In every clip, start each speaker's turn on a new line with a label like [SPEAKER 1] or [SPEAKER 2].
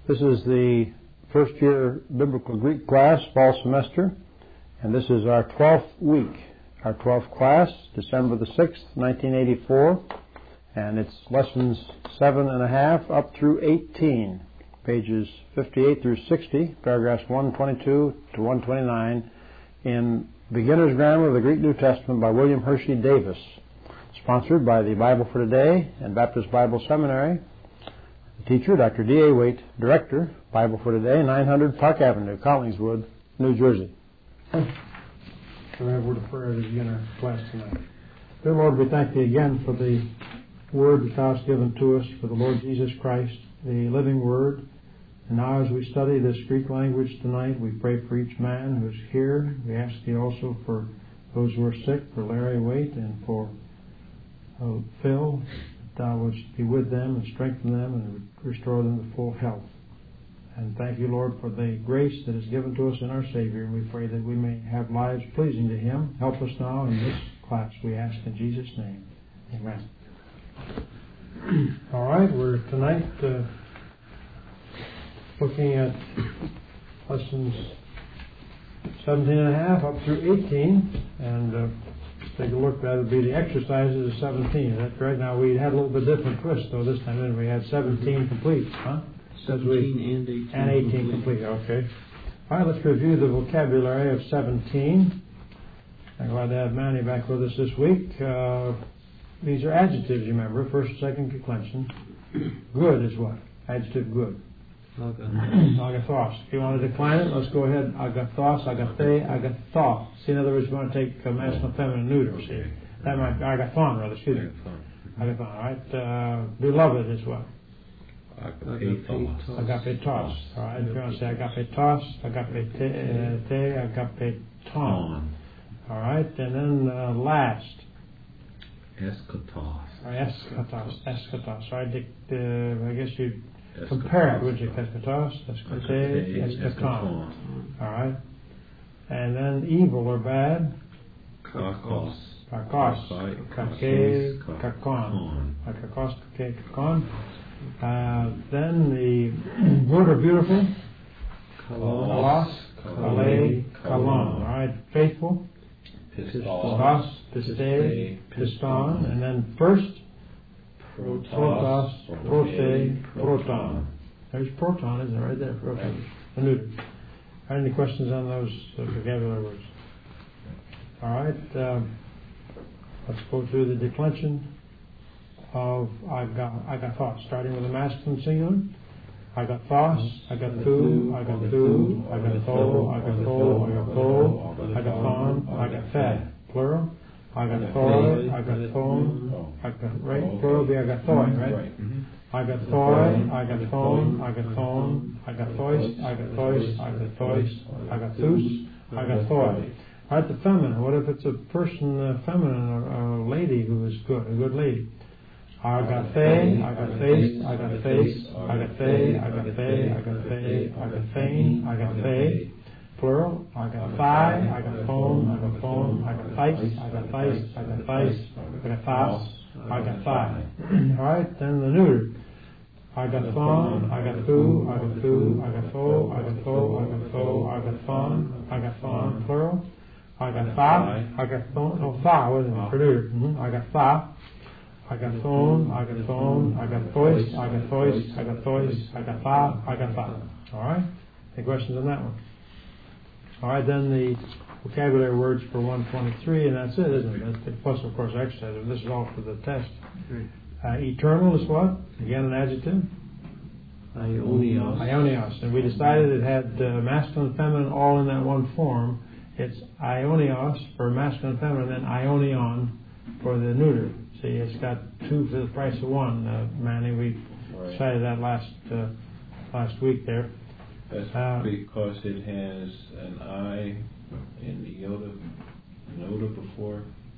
[SPEAKER 1] This is the first year Biblical Greek class, fall semester, and this is our 12th week, our 12th class, December the 6th, 1984, and it's lessons 7.5 up through 18, pages 58 through 60, paragraphs 122 to 129, in Beginner's Grammar of the Greek New Testament by William Hershey Davis, sponsored by the Bible for Today and Baptist Bible Seminary. The teacher, Dr. D.A. Waite, Director, Bible for Today, 900 Park Avenue, Collingswood, New Jersey. So we have a word of prayer to begin our class tonight. Dear Lord, we thank Thee again for the Word that Thou hast given to us, for the Lord Jesus Christ, the living Word. And now as we study this Greek language tonight, we pray for each man who is here. We ask Thee also for those who are sick, for Larry Waite and for Phil, that Thou wouldst be with them and strengthen them and restore them to full health. And thank You, Lord, for the grace that is given to us in our Savior. And we pray that we may have lives pleasing to Him. Help us now in this class, we ask in Jesus' name. Amen. All right, we're tonight looking at lessons 17.5 up through 18, and take a look. That would be the exercises of 17. Is that correct? Now, we had a little bit different twist, though, this time, didn't we? We had 17 complete, huh?
[SPEAKER 2] 17
[SPEAKER 1] and 18 complete, okay. All right, let's review the vocabulary of 17. I'm glad to have Manny back with us this week. These are adjectives, you remember, first, second declension. Good is what? Adjective good. Agathos. If you want to decline it, let's go ahead. Agathos, agathe, agatho. See, in other words, you want to take masculine, feminine, neuter. See, that might be agathon, rather. Excuse me. Agathon. All right. Beloved is what?
[SPEAKER 2] Agapetos.
[SPEAKER 1] Agapetos. All right. If you want to say agapetos, agapeton. All right. And then last.
[SPEAKER 2] Eschatos.
[SPEAKER 1] Eschatos. All right. I guess you compare it, would you? Eschatos, eschaton. All right. And then evil or bad?
[SPEAKER 2] Kakos.
[SPEAKER 1] Kakos. Kake, kakon. Kakos, kake, kakon. Then the good or beautiful? Kalos, kale, kalon. All right. Faithful? Pistos, piste, piston. And then first? Protos, prote, proton. There's proton, isn't it? Right there. Proton. Right. Any questions on those vocabulary words? All right. Let's go through the declension of agathos, starting with the masculine singular. Agathos, agathu, agathu, agatho, agatho, agatho, agathon, agathe. Plural. Agathoi, agathon, right? Plural be agathoi, right? Agathoi, agathon, agathon, agathois, agathois, agathois, agathus, agathoi. All right, the feminine. What if it's a person, feminine, or a lady who is good, a good lady? Agathe, agathes, agathes, agathe, agathe, agathe, agathane, agathe. Plural, agathai, agathon, agathon, agathais, agathais, agathais, agathas, agathai. All right, then the neuter. Agathon, agathu, agathu, agatho, agatho, agatho, agathon, agathon, plural. Agatha, agathon, no, tha, wasn't it, for neuter. Agatha, agathon, agathon, agathois, agathois, agathois, agatha, agatha. All right, any questions on that one? All right, then the vocabulary words for 123, and that's it, isn't it? That's plus, of course, exercise. This is all for the test. Eternal is what? Again, an adjective?
[SPEAKER 2] Aionios.
[SPEAKER 1] Aionios. And we decided it had masculine and feminine all in that one form. It's aionios for masculine and feminine, and then aionion for the neuter. See, it's got two for the price of one, Manny. We decided that last week there.
[SPEAKER 2] That's because it has an I in the iota before.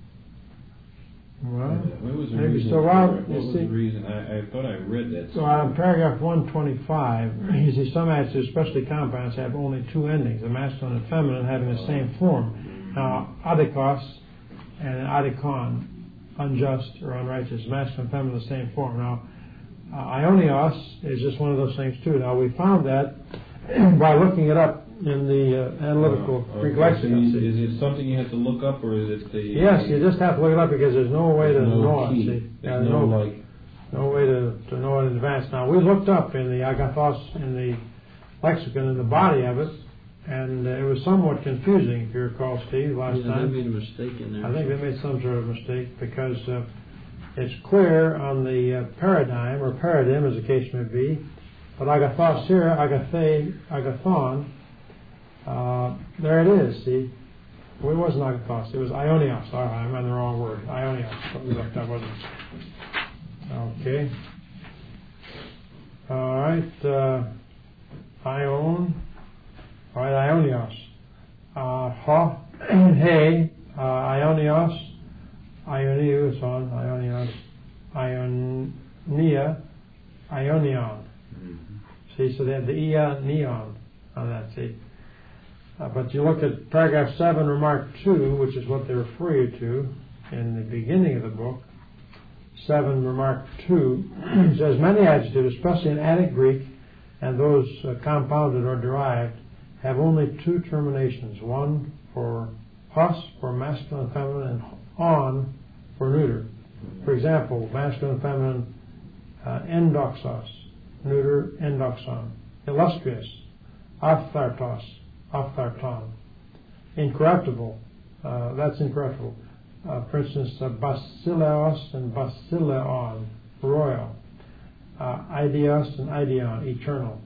[SPEAKER 1] Well,
[SPEAKER 2] what was the
[SPEAKER 1] maybe
[SPEAKER 2] reason?
[SPEAKER 1] so.
[SPEAKER 2] What was the reason? I thought I read that.
[SPEAKER 1] So in paragraph 125, you see some adjectives, especially compounds, have only two endings, the masculine and feminine having the same form. Now, adikos and adikon, unjust or unrighteous, masculine and feminine the same form. Now, Ionios is just one of those things too. Now we found that by looking it up in the analytical Greek lexicon.
[SPEAKER 2] Is it something you have to look up, or is it the...
[SPEAKER 1] Yes, you just have to look it up because there's no way to know it. See?
[SPEAKER 2] There's
[SPEAKER 1] no way to know it in advance. Now we looked up in the agathos, in the lexicon, in the body of it, and it was somewhat confusing, if you recall, Steve, last time.
[SPEAKER 3] They made a mistake in there.
[SPEAKER 1] I think they made some sort of mistake because it's clear on the paradigm, or paradigm as the case may be, but agathos here, agathon, there it is, see? Well, it wasn't agathos, it was ionios. All right, I'm on the wrong word. Ionios, what we looked up, wasn't it? Okay. All right, ion. All right, ionios. Hey, ionios, ionios on, ionios, ionia, ionion. See, so they have the neon on that, see. But you look at paragraph 7, remark 2, which is what they refer you to in the beginning of the book. 7, remark 2, says many adjectives, especially in Attic Greek and those compounded or derived, have only 2 terminations. One for hos, for masculine and feminine, and on, for neuter. For example, masculine and feminine, endoxos, neuter, endoxon. Illustrious, aphthartos, aphtharton. Incorruptible, that's incorruptible. For instance, basileos and basileon, royal. Idios and idion, eternal.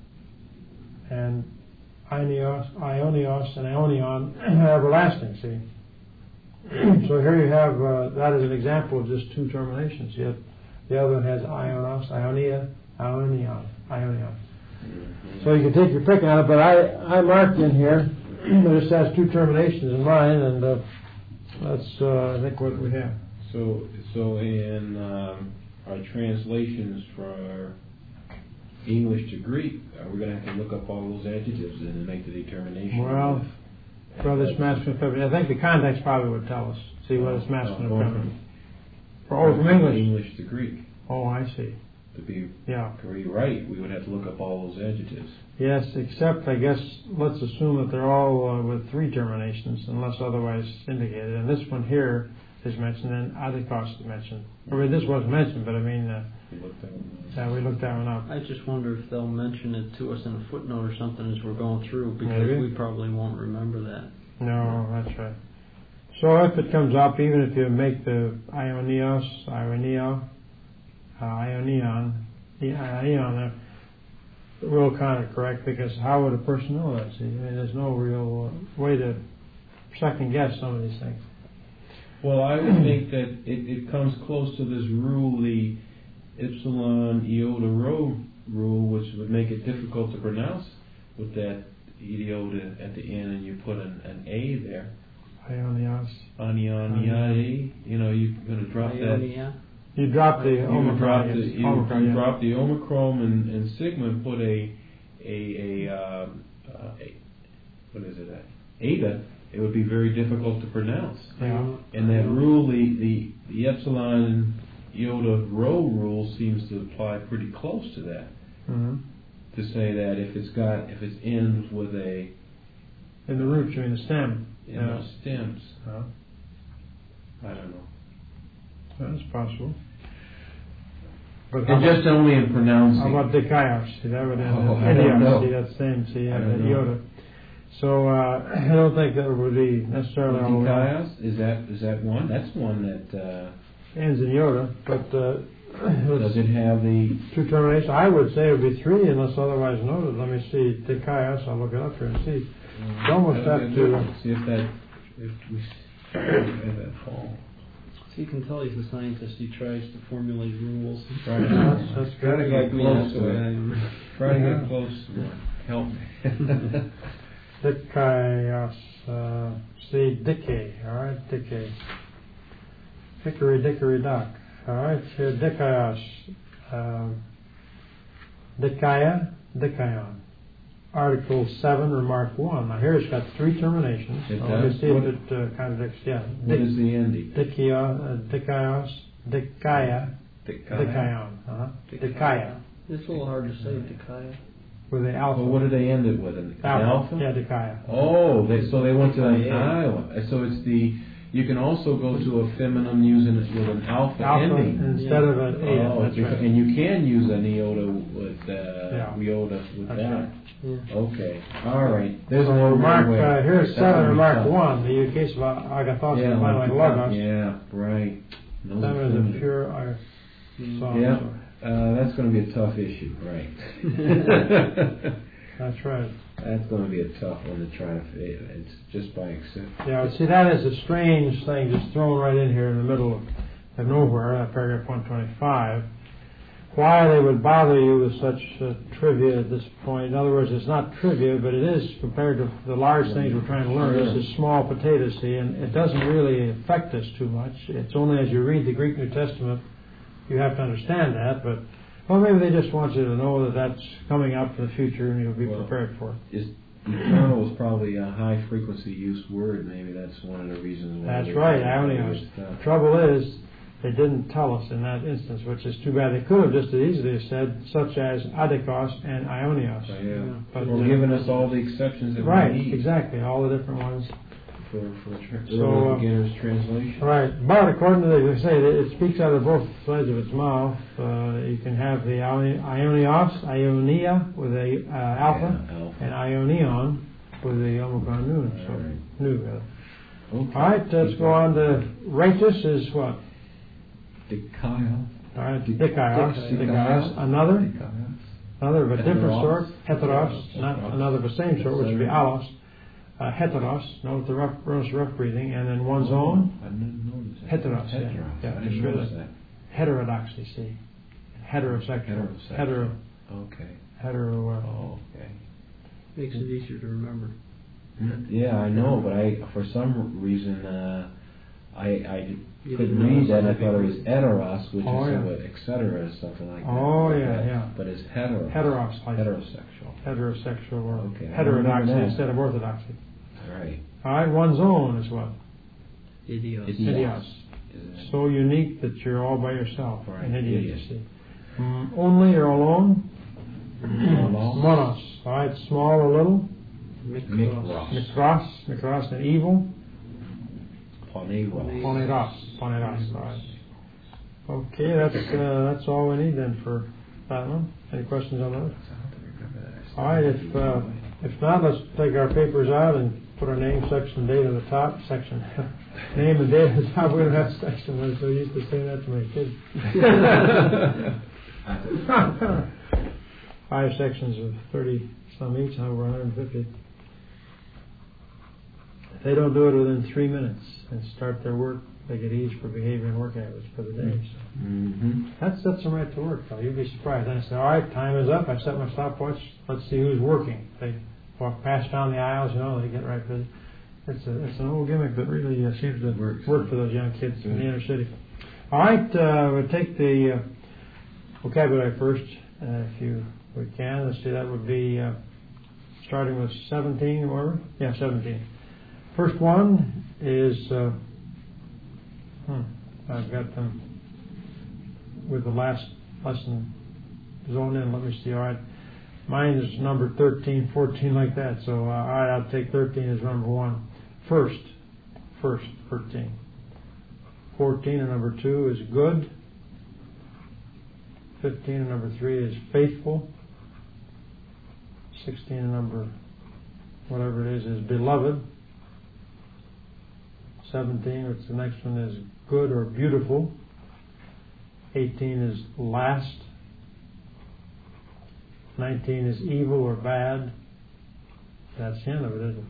[SPEAKER 1] And ionios and ionion, everlasting, see. So here you have, that is an example of just 2 terminations. Yet the other one has ionos, ionia, ionion. So you can take your pick on it, but I marked in here, it just has 2 terminations in mine, and that's, I think, what we have.
[SPEAKER 2] So in our translations from English to Greek, we're going to have to look up all those adjectives and make the determination.
[SPEAKER 1] Well, whether it's masculine or feminine, I think the context probably would tell us. See whether it's masculine or feminine. From
[SPEAKER 2] English to Greek.
[SPEAKER 1] Oh, I see.
[SPEAKER 2] To be right, we would have to look up all those adjectives.
[SPEAKER 1] Yes, except, I guess, let's assume that they're all with 3 terminations, unless otherwise indicated. And this one here is mentioned, and adikos is mentioned. I mean, this wasn't mentioned, but I mean, we looked that one up.
[SPEAKER 3] I just wonder if they'll mention it to us in a footnote or something as we're going through, because
[SPEAKER 1] Maybe.
[SPEAKER 3] We probably won't remember that.
[SPEAKER 1] No, that's right. So if it comes up, even if you make the ionios, ionion, real kind of correct, because how would a person know that? See, I mean, there's no real way to second guess some of these things.
[SPEAKER 2] Well, I would think that it comes close to this rule, the epsilon iota rho rule, which would make it difficult to pronounce with that iota at the end, and you put an A there.
[SPEAKER 1] Ionios.
[SPEAKER 2] Anioniae. You know, you're going to drop that.
[SPEAKER 1] You drop the omicron.
[SPEAKER 2] You drop the omicron and sigma and put a what is it? Eta. It would be very difficult to pronounce.
[SPEAKER 1] Yeah.
[SPEAKER 2] And that rule, the epsilon iota rho rule, seems to apply pretty close to that.
[SPEAKER 1] Mm-hmm.
[SPEAKER 2] To say that if it ends with a
[SPEAKER 1] in the root, you mean the stem.
[SPEAKER 2] The stems. I don't know.
[SPEAKER 1] That's possible. But
[SPEAKER 2] and just only in pronouncing.
[SPEAKER 1] How about dikaios? See, that would end
[SPEAKER 2] I don't know.
[SPEAKER 1] See, that's same. See, the iota. So I don't think that would be necessarily.
[SPEAKER 2] Dikaios, is that one? That's one that
[SPEAKER 1] ends in iota, but
[SPEAKER 2] does it have the
[SPEAKER 1] 2 terminations? I would say it would be 3 unless otherwise noted. Let me see. Dikaios. I'll look it up here and see. You almost have to
[SPEAKER 2] see if we have that fall.
[SPEAKER 3] So you can tell he's a scientist. He tries to formulate rules.
[SPEAKER 2] Right.
[SPEAKER 1] That's
[SPEAKER 2] Try to get close to it. Try to get close to it. Help me.
[SPEAKER 1] Dikaios. See, decay. All right, decay. Dickory dock. All right, here, dikaios. Dikaia, dikaion. Article 7, remark 1. Now here it's got 3 terminations.
[SPEAKER 2] It
[SPEAKER 1] let
[SPEAKER 2] does?
[SPEAKER 1] me see if it contradicts. Yeah.
[SPEAKER 2] What is the ending?
[SPEAKER 1] Dikaios, dikaia, Dikayon. Dikaya.
[SPEAKER 3] It's a little hard to say, Dikaya.
[SPEAKER 1] With the alpha.
[SPEAKER 2] Well, what did they end it with? An alpha?
[SPEAKER 1] Yeah, Dikaya.
[SPEAKER 2] Oh, so they went to an alpha. So it's you can also go to a feminine using it with an alpha ending.
[SPEAKER 1] Instead of an eta.
[SPEAKER 2] Oh,
[SPEAKER 1] That's right.
[SPEAKER 2] And you can use an iota with iota with
[SPEAKER 1] that's
[SPEAKER 2] that.
[SPEAKER 1] Right.
[SPEAKER 3] Yeah.
[SPEAKER 2] Okay. All right. There's
[SPEAKER 1] So
[SPEAKER 2] one
[SPEAKER 1] remark,
[SPEAKER 2] way.
[SPEAKER 1] here's 7, remark
[SPEAKER 2] tough.
[SPEAKER 1] 1. The case of agathos
[SPEAKER 2] Yeah,
[SPEAKER 1] is like logos.
[SPEAKER 2] yeah, right. Those
[SPEAKER 1] 7
[SPEAKER 2] are
[SPEAKER 1] is a
[SPEAKER 2] feminine.
[SPEAKER 1] pure
[SPEAKER 2] Yeah. That's going to be a tough issue, right?
[SPEAKER 1] That's right.
[SPEAKER 2] That's going to be a tough one to try to fit. It's just by accept.
[SPEAKER 1] Yeah, see, that is a strange thing just thrown right in here in the middle of nowhere, paragraph 125. Why they would bother you with such trivia at this point. In other words, it's not trivia, but it is compared to the large things we're trying to learn. This is small potatoes, see, and it doesn't really affect us too much. It's only as you read the Greek New Testament you have to understand that, but well, maybe they just want you to know that that's coming up in the future and you'll be prepared for it.
[SPEAKER 2] Eternal is probably a high frequency use word. Maybe that's one of the reasons why.
[SPEAKER 1] That's right, Ionios. The trouble is, they didn't tell us in that instance, which is too bad. They could have just as easily said, such as adikos and Ionios.
[SPEAKER 2] Yeah.
[SPEAKER 1] But
[SPEAKER 2] we're giving us all the exceptions that
[SPEAKER 1] right,
[SPEAKER 2] we need.
[SPEAKER 1] Exactly, all the different ones.
[SPEAKER 2] For beginner's translation.
[SPEAKER 1] Right, but according to they say that it speaks out of both sides of its mouth. You can have the Ionios, Ionia with a alpha, and Ionion with the omicron noon. So
[SPEAKER 2] right.
[SPEAKER 1] Nu.
[SPEAKER 2] Okay.
[SPEAKER 1] All right, let's go on to Ratus is what?
[SPEAKER 2] Dikaios.
[SPEAKER 1] All right, Dikaios. Another of a different sort. Heteros, not another of the same sort, which would be allos. Heteros, note the rough breathing, and then one's own.
[SPEAKER 2] I didn't notice that.
[SPEAKER 1] Heteros,
[SPEAKER 2] I didn't notice that.
[SPEAKER 1] Heterodoxy, see. Heterosexual. Hetero.
[SPEAKER 2] Okay.
[SPEAKER 1] Hetero.
[SPEAKER 2] Okay.
[SPEAKER 3] Makes it easier to remember.
[SPEAKER 2] Yeah, I know, but for some reason, I couldn't read that. I thought it was eteros, which is etc. something like that.
[SPEAKER 1] Oh, yeah.
[SPEAKER 2] But it's heteros.
[SPEAKER 1] Heterosexual. Heterosexual or
[SPEAKER 2] okay.
[SPEAKER 1] heterodoxy instead of orthodoxy.
[SPEAKER 2] Right.
[SPEAKER 1] All right, one's own is what?
[SPEAKER 3] Idios.
[SPEAKER 1] So unique that you're all by yourself.
[SPEAKER 2] Right.
[SPEAKER 1] An idiocy. Only or alone? Monos. All right, small or little? Mikros and evil. Poneros. All right. Okay, that's all we need then for that one. Any questions on that? All right. If not, let's take our papers out and put our name, section, date on the top. Section, name and date on the top. We don't have section. I'm so used to saying that to my kids. 5 sections of 30 some each, over 150. If they don't do it within 3 minutes and start their work, they get ease for behavior and work habits for the day. So that sets them right to work, though. You'd be surprised. Then I say, all right, time is up. I set my stopwatch. Let's see who's working. They walk past down the aisles, they get right busy. It's an old gimmick that really seems to work for those young kids in the inner city. All right, we'll take the vocabulary first, if we can. Let's see, that would be starting with 17, whatever. Yeah, 17. First one is, I've got them with the last lesson zoned in. Let me see. All right. Mine is number 13, 14, like that. So, all right, I'll take 13 as number 1. First, 13. 14 and number 2 is good. 15 and number 3 is faithful. 16 and number, whatever it is beloved. 17, which the next one is good or beautiful. 18 is last. 19 is evil or bad. That's the end of it, isn't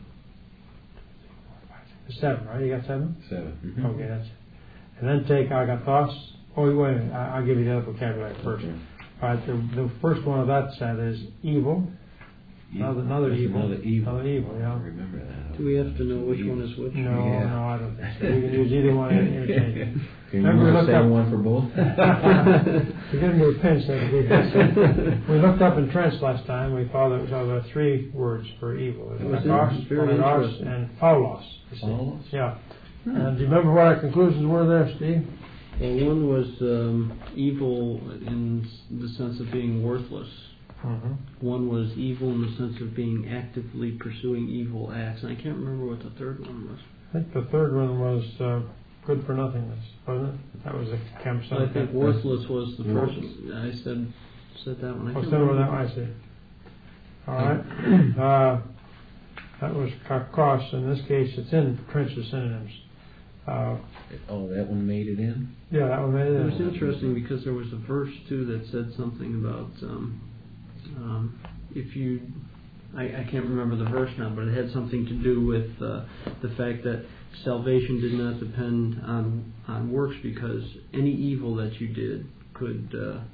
[SPEAKER 1] it? 7, right? You got 7?
[SPEAKER 2] 7. Mm-hmm.
[SPEAKER 1] Okay, that's it. And then take agathos. Oh, wait a minute. I'll give you the other vocabulary first. Okay. All right, the first one of that set is evil. Another evil, yeah.
[SPEAKER 2] I remember that.
[SPEAKER 3] Do we have to know which one is which?
[SPEAKER 1] No, I don't think so. You can use either one interchangeably.
[SPEAKER 2] Remember we looked up one for both?
[SPEAKER 1] We're getting to a pinch there. We looked up in Trench last time. We found that there were 3 words for evil. Akos, Poneros, and Paulos.
[SPEAKER 2] Paulos?
[SPEAKER 1] Yeah. Do you remember what our conclusions were there, Steve?
[SPEAKER 3] Well, one was evil in the sense of being worthless.
[SPEAKER 1] Mm-hmm.
[SPEAKER 3] One was evil in the sense of being actively pursuing evil acts. And I can't remember what the third one was.
[SPEAKER 1] I think the third one was good for nothingness, wasn't it? That was a campsite.
[SPEAKER 3] I think worthless was the first. I said that one. I can't remember
[SPEAKER 1] that one. I see. All right. That was kakos. In this case, it's in Trench's synonyms.
[SPEAKER 2] That one made it in?
[SPEAKER 1] Yeah, that one made it in.
[SPEAKER 3] It was interesting because there was a verse, too, that said something about if you... I can't remember the verse now, but it had something to do with the fact that salvation did not depend on works, because any evil that you did could...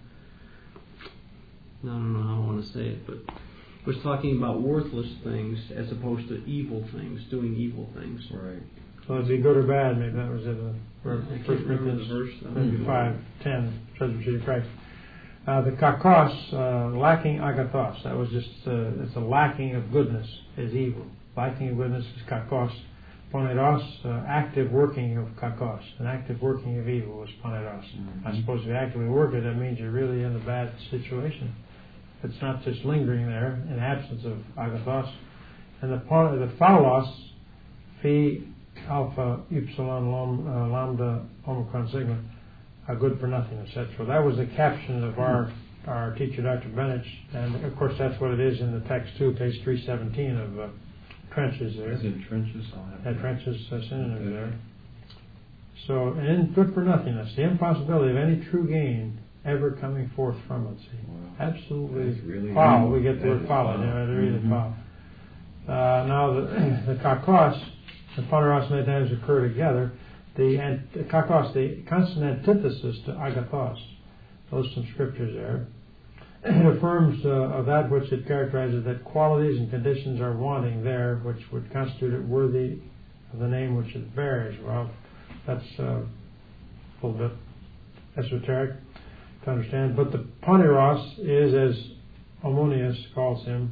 [SPEAKER 3] I don't know how I want to say it, but it was talking about worthless things as opposed to evil things, doing evil things.
[SPEAKER 2] Right.
[SPEAKER 1] So it'd be good or bad, maybe that was it.
[SPEAKER 3] I can't remember the verse.
[SPEAKER 1] Maybe 5:10, Presbytery of Christ. The kakos, lacking agathos, that was just, it's a lacking of goodness is evil. Lacking of goodness is kakos. Poneros, active working of kakos. An active working of evil is poneros.
[SPEAKER 2] Mm-hmm.
[SPEAKER 1] I suppose if you actively work it, that means you're really in a bad situation. It's not just lingering there in absence of agathos. And the phalos, phi, alpha, upsilon, lambda, omicron, sigma, are good for nothing, etc. That was the caption of our teacher, Dr. Bennett, and of course that's what it is in the text too, page 317 of Trench's there.
[SPEAKER 2] Is it Trench's?
[SPEAKER 1] Trench's synonym there. So, and good for nothingness, the impossibility of any true gain ever coming forth from it. See, wow. Absolutely really foul. We get the word foul. Foul. Now the kakos, the poneros many times occur together. The kakos, the constant antithesis to agathos. Those some scriptures there. It affirms of that which it characterizes, that qualities and conditions are wanting there, which would constitute it worthy of the name which it bears. Well, that's a little bit esoteric to understand. But the poneros is, as Ammonius calls him,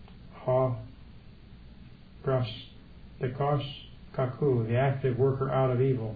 [SPEAKER 1] drastikos kaku, the active worker out of evil.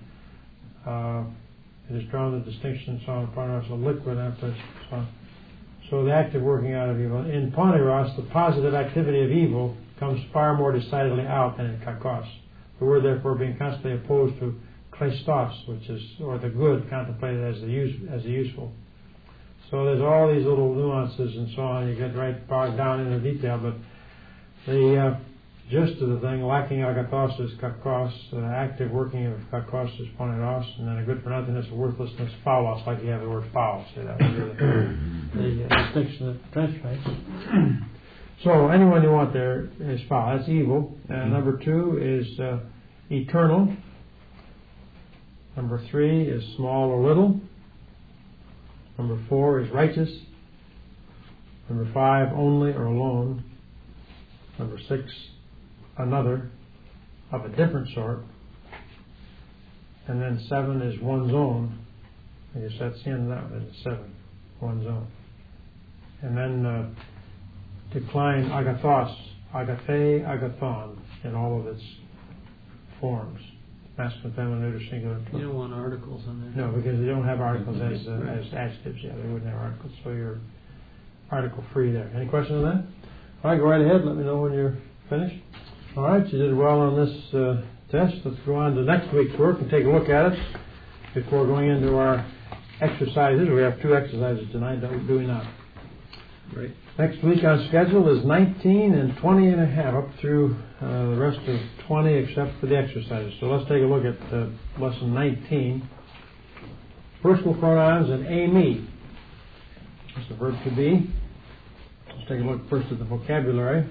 [SPEAKER 1] It is drawn the distinction in poneros, a liquid after. So the active working out of evil. In poneros, the positive activity of evil comes far more decidedly out than in kakos. The word therefore being constantly opposed to kleistos, which is, or the good contemplated as the useful. So there's all these little nuances and so on. You get right bogged down in the detail, but the gist of the thing, lacking agathos is kakos, active working of kakos is poneros, and then a good for nothingness, worthlessness, phaulos, like you have the word foul. Say that was the distinction that Trench makes. So anyone you want there is foul. That's evil. Number 2 is eternal. Number 3 is small or little. Number 4 is righteous. Number 5, only or alone. Number 6, another of a different sort. And then 7 is one's own. I guess that's the end of that one, is 7, one's own. And then decline agathos, agathe, agathon, in all of its forms. Masculine, feminine, neuter, singular.
[SPEAKER 3] You don't want articles on there.
[SPEAKER 1] No, because they don't have articles as adjectives. Yeah, they wouldn't have articles, so you're article free there. Any questions on that? All right, go right ahead. Let me know when you're finished. All right, you did well on this test. Let's go on to next week's work and take a look at it before going into our exercises. We have 2 exercises tonight, do we not?
[SPEAKER 3] Right.
[SPEAKER 1] Next week on schedule is 19 and 20 and a half, up through the rest of 20 except for the exercises. So let's take a look at lesson 19. Personal pronouns and me. That's the verb to be. Let's take a look first at the vocabulary.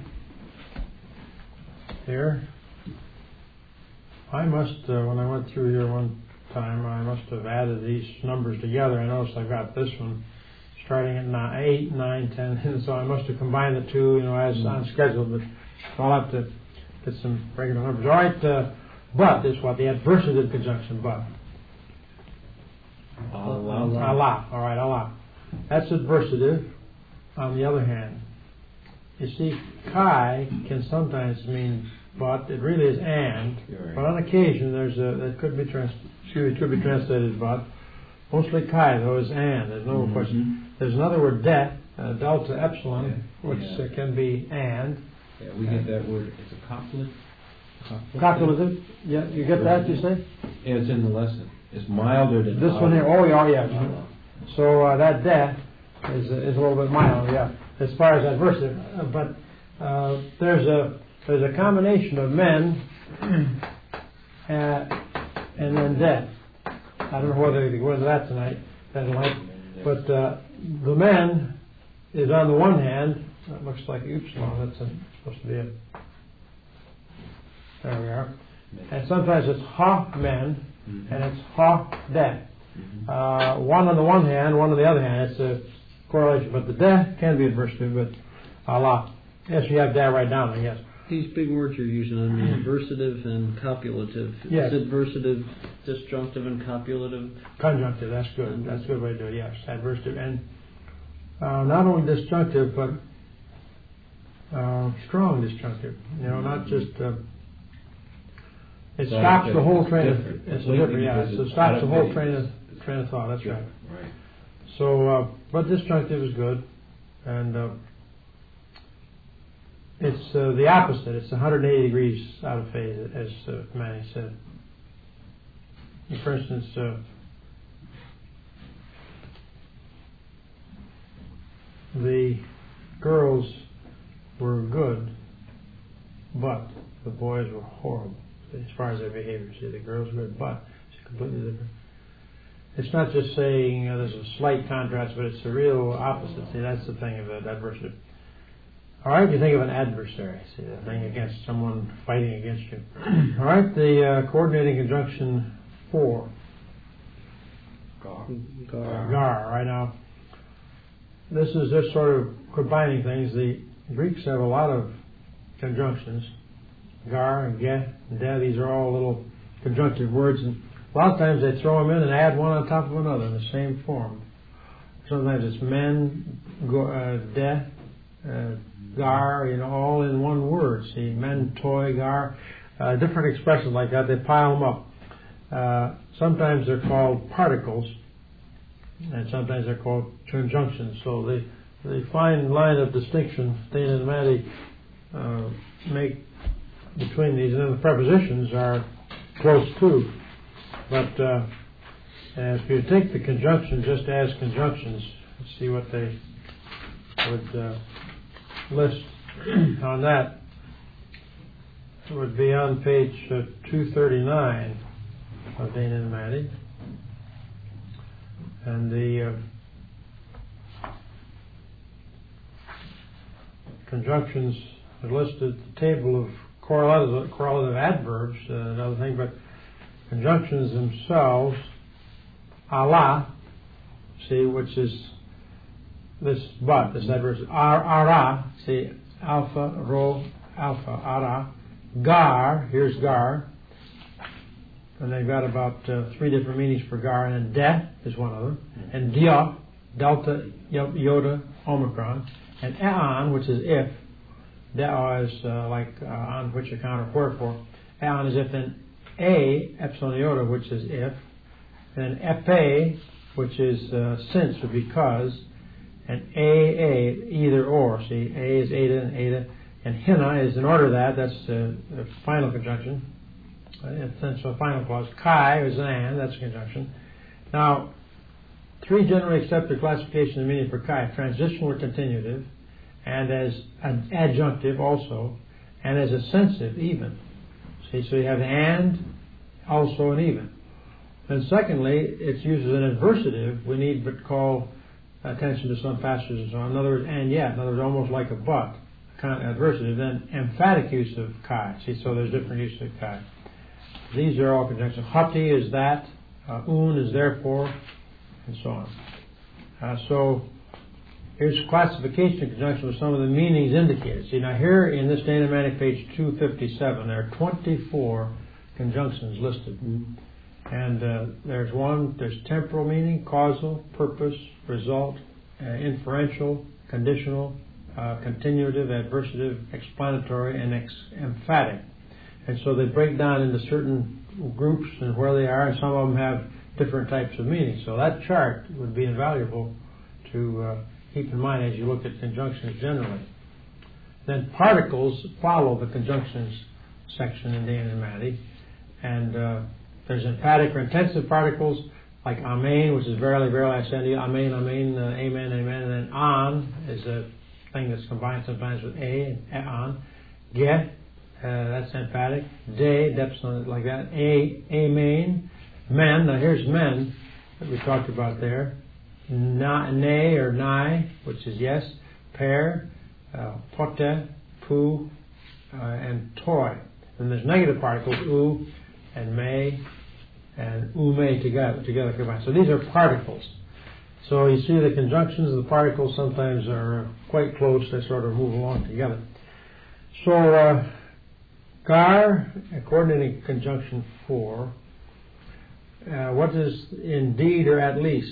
[SPEAKER 1] Here. I must, when I went through here one time, I must have added these numbers together. I noticed I got this one starting at 8, 9, 10, and so I must have combined the two, as on schedule, but I'll have to get some regular numbers. All right, but is what the adversative conjunction, but. Allah. All right, Allah. That's adversative. On the other hand, you see, kai can sometimes mean but. It really is and. Right. But on occasion, that could be could be translated but. Mostly chi, though, is and. There's no question. There's another word, delta epsilon, which can be and.
[SPEAKER 2] Yeah, we get that word. It's a couplet.
[SPEAKER 1] Copulative? Yeah, you get that, you say?
[SPEAKER 2] Yeah, it's in the lesson. It's milder than
[SPEAKER 1] this one here. Oh, yeah. So that is a little bit milder, yeah, as far as adversative. But there's a combination of men and then death. I don't know whether we go into that tonight, but the men is on the one hand. That looks like upsilon. That's supposed to be it. There we are. And sometimes it's ha men and it's ha death. One on the one hand, one on the other hand. It's a correlation, but the death can be adversative, but Allah. Yes, you have that right down, I guess.
[SPEAKER 3] These big words you're using, I mean, adversative and copulative.
[SPEAKER 1] Yes.
[SPEAKER 3] Is adversative, disjunctive, and copulative?
[SPEAKER 1] Conjunctive, that's good. That's a good way to do it, yes. Adversative. And not only disjunctive, but strong disjunctive. Not just... it stops the whole train of... It's different, yeah. So it stops the whole train of thought, that's right. So, but disjunctive is good. And... it's the opposite. It's 180 degrees out of phase, as Manny said. For instance, the girls were good, but the boys were horrible as far as their behavior. See, the girls were good, but it's completely different. It's not just saying there's a slight contrast, but it's a real opposite. See, that's the thing of adversity. All right, you think of an adversary, see, the thing against someone fighting against you. All right, the coordinating conjunction 4. Gar. Right now, this is just sort of combining things. The Greeks have a lot of conjunctions. Gar and ge and de, these are all little conjunctive words, and a lot of times they throw them in and add one on top of another in the same form. Sometimes it's men, de, gar, all in one word. See, men, toy, gar, different expressions like that. They pile them up. Sometimes they're called particles, and sometimes they're called conjunctions. So the fine line of distinction Dana and Maddie make between these, and then the prepositions are close too. But if you take the conjunctions just as conjunctions, let's see what they would list on that. It would be on page 239 of Dana and Maddie. And the conjunctions are listed, the table of correlative adverbs, another thing, but conjunctions themselves, Allah, see, which is this adverb, ara, see, alpha, ro, alpha, ara, gar, here's gar, and they've got about 3 different meanings for gar, and de is one of them, and dia, delta, iota, omicron, and eon, which is if, dea is like on which account or wherefore, eon is if, and a, epsilon iota, which is if, and epe, which is since or because, and a, either or. See, a is eta and eta, and hina is in order of that. That's the final conjunction. Essential final clause. Chi is an and. That's a conjunction. Now, 3 generally accepted classifications of meaning for chi: transitional or continuative, and as an adjunctive also, and as a sensitive even. See, so you have and, also, and even. And secondly, it's used as an adversative. We need but call attention to some passages and so on. In other words, and yet. In other words, almost like a but, kind of adversative. Then emphatic use of chi. See, so there's different use of chi. These are all conjunctions. Hati is that, un is therefore, and so on. So here's classification of conjunction with some of the meanings indicated. See, now here in this Dana and Maddie page 257, there are 24 conjunctions listed. And there's temporal meaning, causal, purpose, result, inferential, conditional, continuative, adversative, explanatory, and emphatic. And so they break down into certain groups and where they are, and some of them have different types of meanings. So that chart would be invaluable to keep in mind as you look at conjunctions generally. Then particles follow the conjunctions section in Dane and Matty. And there's emphatic or intensive particles like amen, which is verily, verily I say unto you, amen, amen, amen, amen. And then on is a thing that's combined sometimes with a and on. Get, that's emphatic. De, depths on it like that. Amen. Men, now here's men that we talked about there. Nay or nigh, which is yes. Per, pote, pu, and toi. And there's negative particles, u and may and ume together combined. So these are particles. So you see the conjunctions of the particles sometimes are quite close. They sort of move along together. So gar, according to conjunction 4, what is indeed or at least?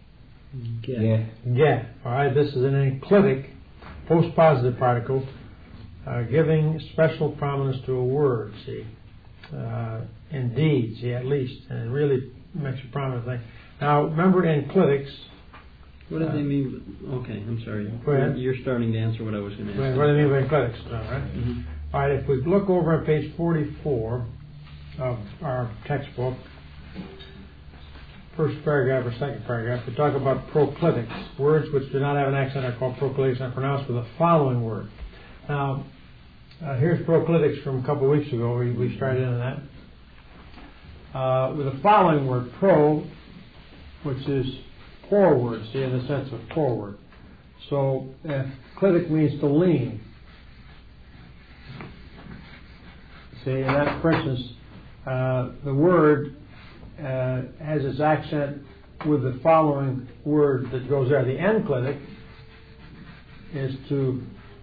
[SPEAKER 1] Get. All right, this is an enclitic post-positive particle giving special prominence to a word, see. Indeed, see, at least. And it really makes a prominent thing. Now, remember enclitics.
[SPEAKER 3] What do they mean? Okay, I'm sorry.
[SPEAKER 1] Go ahead.
[SPEAKER 3] You're starting to answer what I was going to ask.
[SPEAKER 1] What do they mean by enclitics? All right. Mm-hmm. All right, if we look over at page 44 of our textbook, first paragraph or second paragraph, we talk about proclitics. Words which do not have an accent are called proclitics and are pronounced with the following word. Now, here's proclitics from a couple of weeks ago. We started in that. With the following word, pro, which is forward, see, in the sense of forward. So, clitic means to lean. See, and that, for instance, the word has its accent with the following word that goes there. The enclitic is to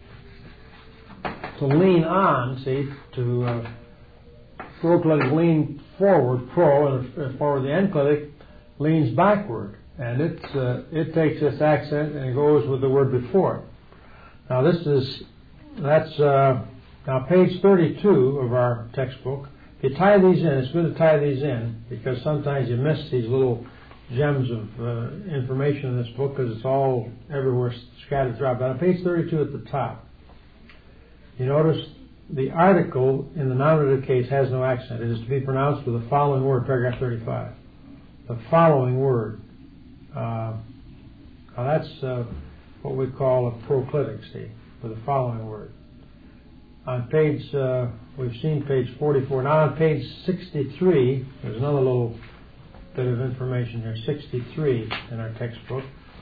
[SPEAKER 1] lean on, see, to proclitic lean forward, pro, and forward. The enclitic leans backward, and it takes this accent and it goes with the word before it. Now that's now page 32 of our textbook. If you tie these in, it's good to tie these in because sometimes you miss these little gems of information in this book because it's all everywhere scattered throughout. But on page 32 at the top, you notice the article in the nominative case has no accent. It is to be pronounced with the following word, paragraph 35. The following word. Now that's what we call a proclitic, see, with the following word. On page, we've seen page 44. Now on page 63, there's another little bit of information here, 63 in our textbook.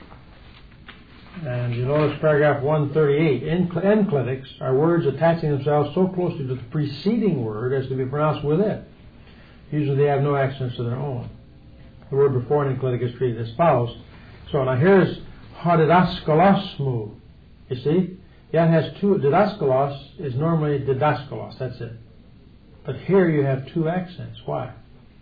[SPEAKER 1] And you notice paragraph 138. Enclitics are words attaching themselves so closely to the preceding word as to be pronounced with it. Usually they have no accents of their own. The word before an enclitic is treated as follows. So now here's hodidaskalos. You see? Yeah, it has two. Didaskalos is normally didaskalos. That's it. But here you have two accents. Why?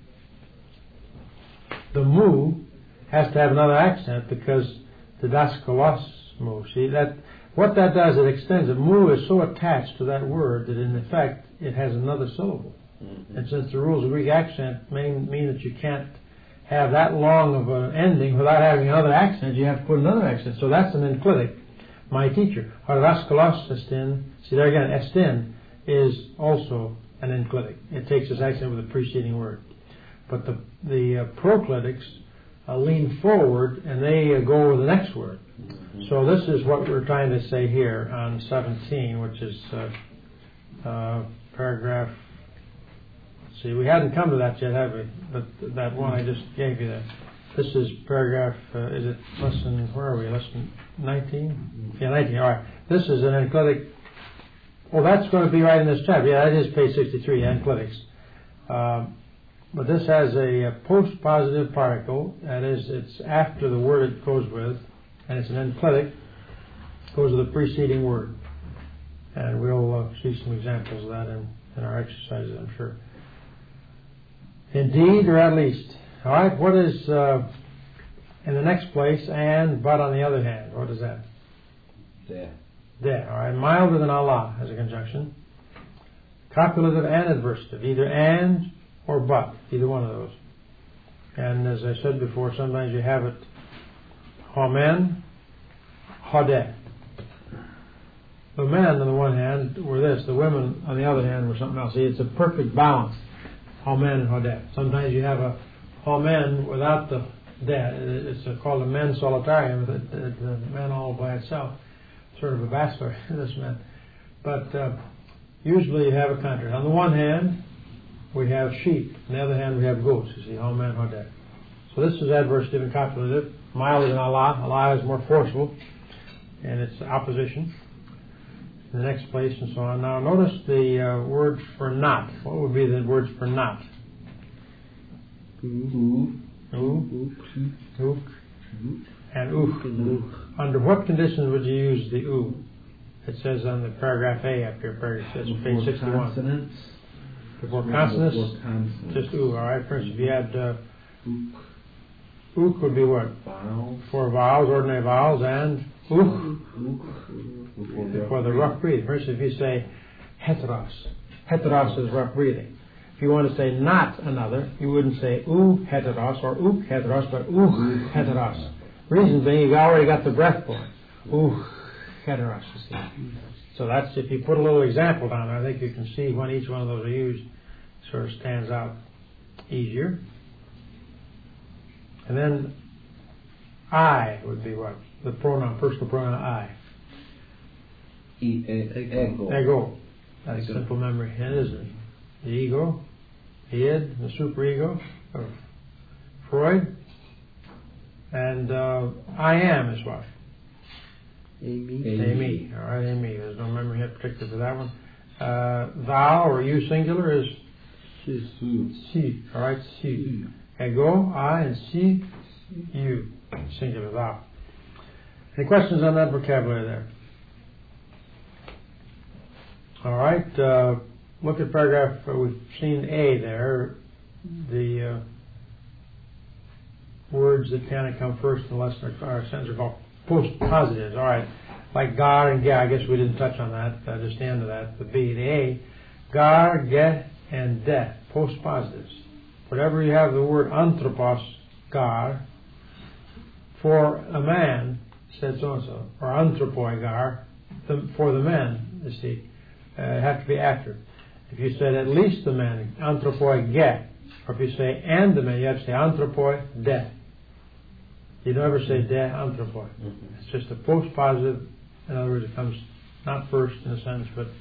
[SPEAKER 1] The mu has to have another accent because didaskalos mu. See that? What that does, it extends it. Mu is so attached to that word that in effect it has another syllable. Mm-hmm. And since the rules of Greek accent mean that you can't have that long of an ending without having another accent, you have to put another accent. So that's an enclitic. My teacher, hodidaskalos estin. See there again, estin is also an enclitic. It takes its accent with the preceding word. But the proclitics lean forward and they go with the next word. Mm-hmm. So this is what we're trying to say here on 17, which is paragraph. See, we hadn't come to that yet, have we? But that one I just gave you there. This is paragraph, is it lesson, where are we, lesson 19? Yeah, 19, all right. This is an enclitic. Well, that's going to be right in this chapter. Yeah, that is page 63, enclitics. But this has a post-positive particle, that is, it's after the word it goes with, and it's an enclitic, it goes with the preceding word. And we'll see some examples of that in our exercises, I'm sure. Indeed, or at least. All right, what is in the next place, and, but on the other hand? What is that? There. All right, milder than Allah as a conjunction. Copulative and adversative, either and or but, either one of those. And as I said before, sometimes you have it Amen, Hodeh. The men on the one hand were this, the women on the other hand were something else. See, it's a perfect balance, Amen and Hodeh. Sometimes you have a Amen without the Deh. It's called a men solitarium, the man all by itself, sort of a bachelor, this man. But usually you have a contrast. On the one hand, we have sheep. On the other hand, we have goats. You see, Amen, Hodeh. So this is adversative and copulative. Mild is an Allah. Allah is more forceful, and it's opposition. In the next place, and so on. Now, notice the words for not. What would be the words for not? Ook, and ook. Under what conditions would you use the oo? It says on the paragraph A up here, paragraph page 61.
[SPEAKER 2] Consonants.
[SPEAKER 1] Before consonants, just oo. All right. First, if you had ook would be what?
[SPEAKER 2] Vowels.
[SPEAKER 1] For vowels, ordinary vowels, and ook for the rough breathing. First, if you say heteros, heteros is rough breathing. If you want to say not another, you wouldn't say oo heteros or ook heteros, but oo heteros. Reason being, you've already got the breath going. Oo heteros, you see. So that's, if you put a little example down there, I think you can see when each one of those are used, sort of stands out easier. And then I would be what? The pronoun, personal pronoun I. Ego. That's simple memory, isn't it? The ego, the id, the superego of Freud. And I am is what? Me. All right, me. There's no memory here particular for that one. Thou or you singular is si. All right, si. Ego, I, and si, you. Singular, thou. Any questions on that vocabulary there? All right. Look at paragraph, we've seen A there, the words that kind of come first unless our sense are called post-positives. All right, like gar and ge, I guess we didn't touch on that, just the end of that. The B, the A, gar, ge, and de, post-positives. Whatever you have the word anthropos, gar, for a man, said so-and-so, or anthropoi, gar, for the men, you see, have to be after. If you said at least the men, anthropoi ge, or if you say and the men, you have to say anthropoi de. You never say de anthropoi. It's just a post-positive. In other words, it comes not first in a sense, but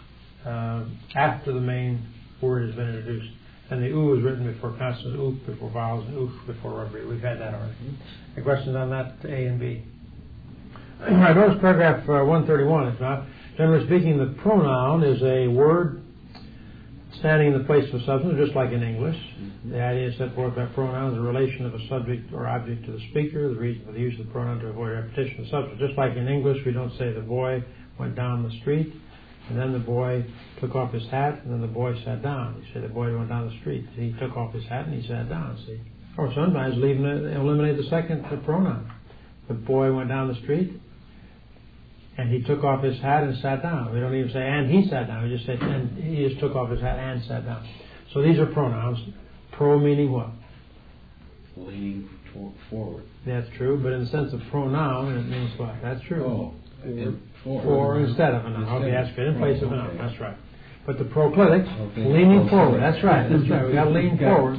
[SPEAKER 1] after the main word has been introduced. And the oo is written before consonants, ook before vowels, and ook before rubbery. We've had that already. Any questions on that, A and B? All right, notice paragraph 131. It's not. Generally speaking, the pronoun is a word standing in the place of a substance, just like in English. The idea is set forth by pronouns, the relation of a subject or object to the speaker, the reason for the use of the pronoun to avoid repetition of the substance. Just like in English, we don't say the boy went down the street, and then the boy took off his hat, and then the boy sat down. You say the boy went down the street. He took off his hat and he sat down, see. Or sometimes eliminate the second pronoun. The boy went down the street, and he took off his hat and sat down. We don't even say, and he sat down. We just say, and he just took off his hat and sat down. So these are pronouns. Pro meaning what?
[SPEAKER 2] Leaning forward.
[SPEAKER 1] That's true, but in the sense of pronoun, it means what? That's true.
[SPEAKER 2] Oh,
[SPEAKER 1] for instead of a noun. Okay, that's good. In place of a noun. That's right. But the proclitic, leaning forward. That's right. That's right. We got to lean forward.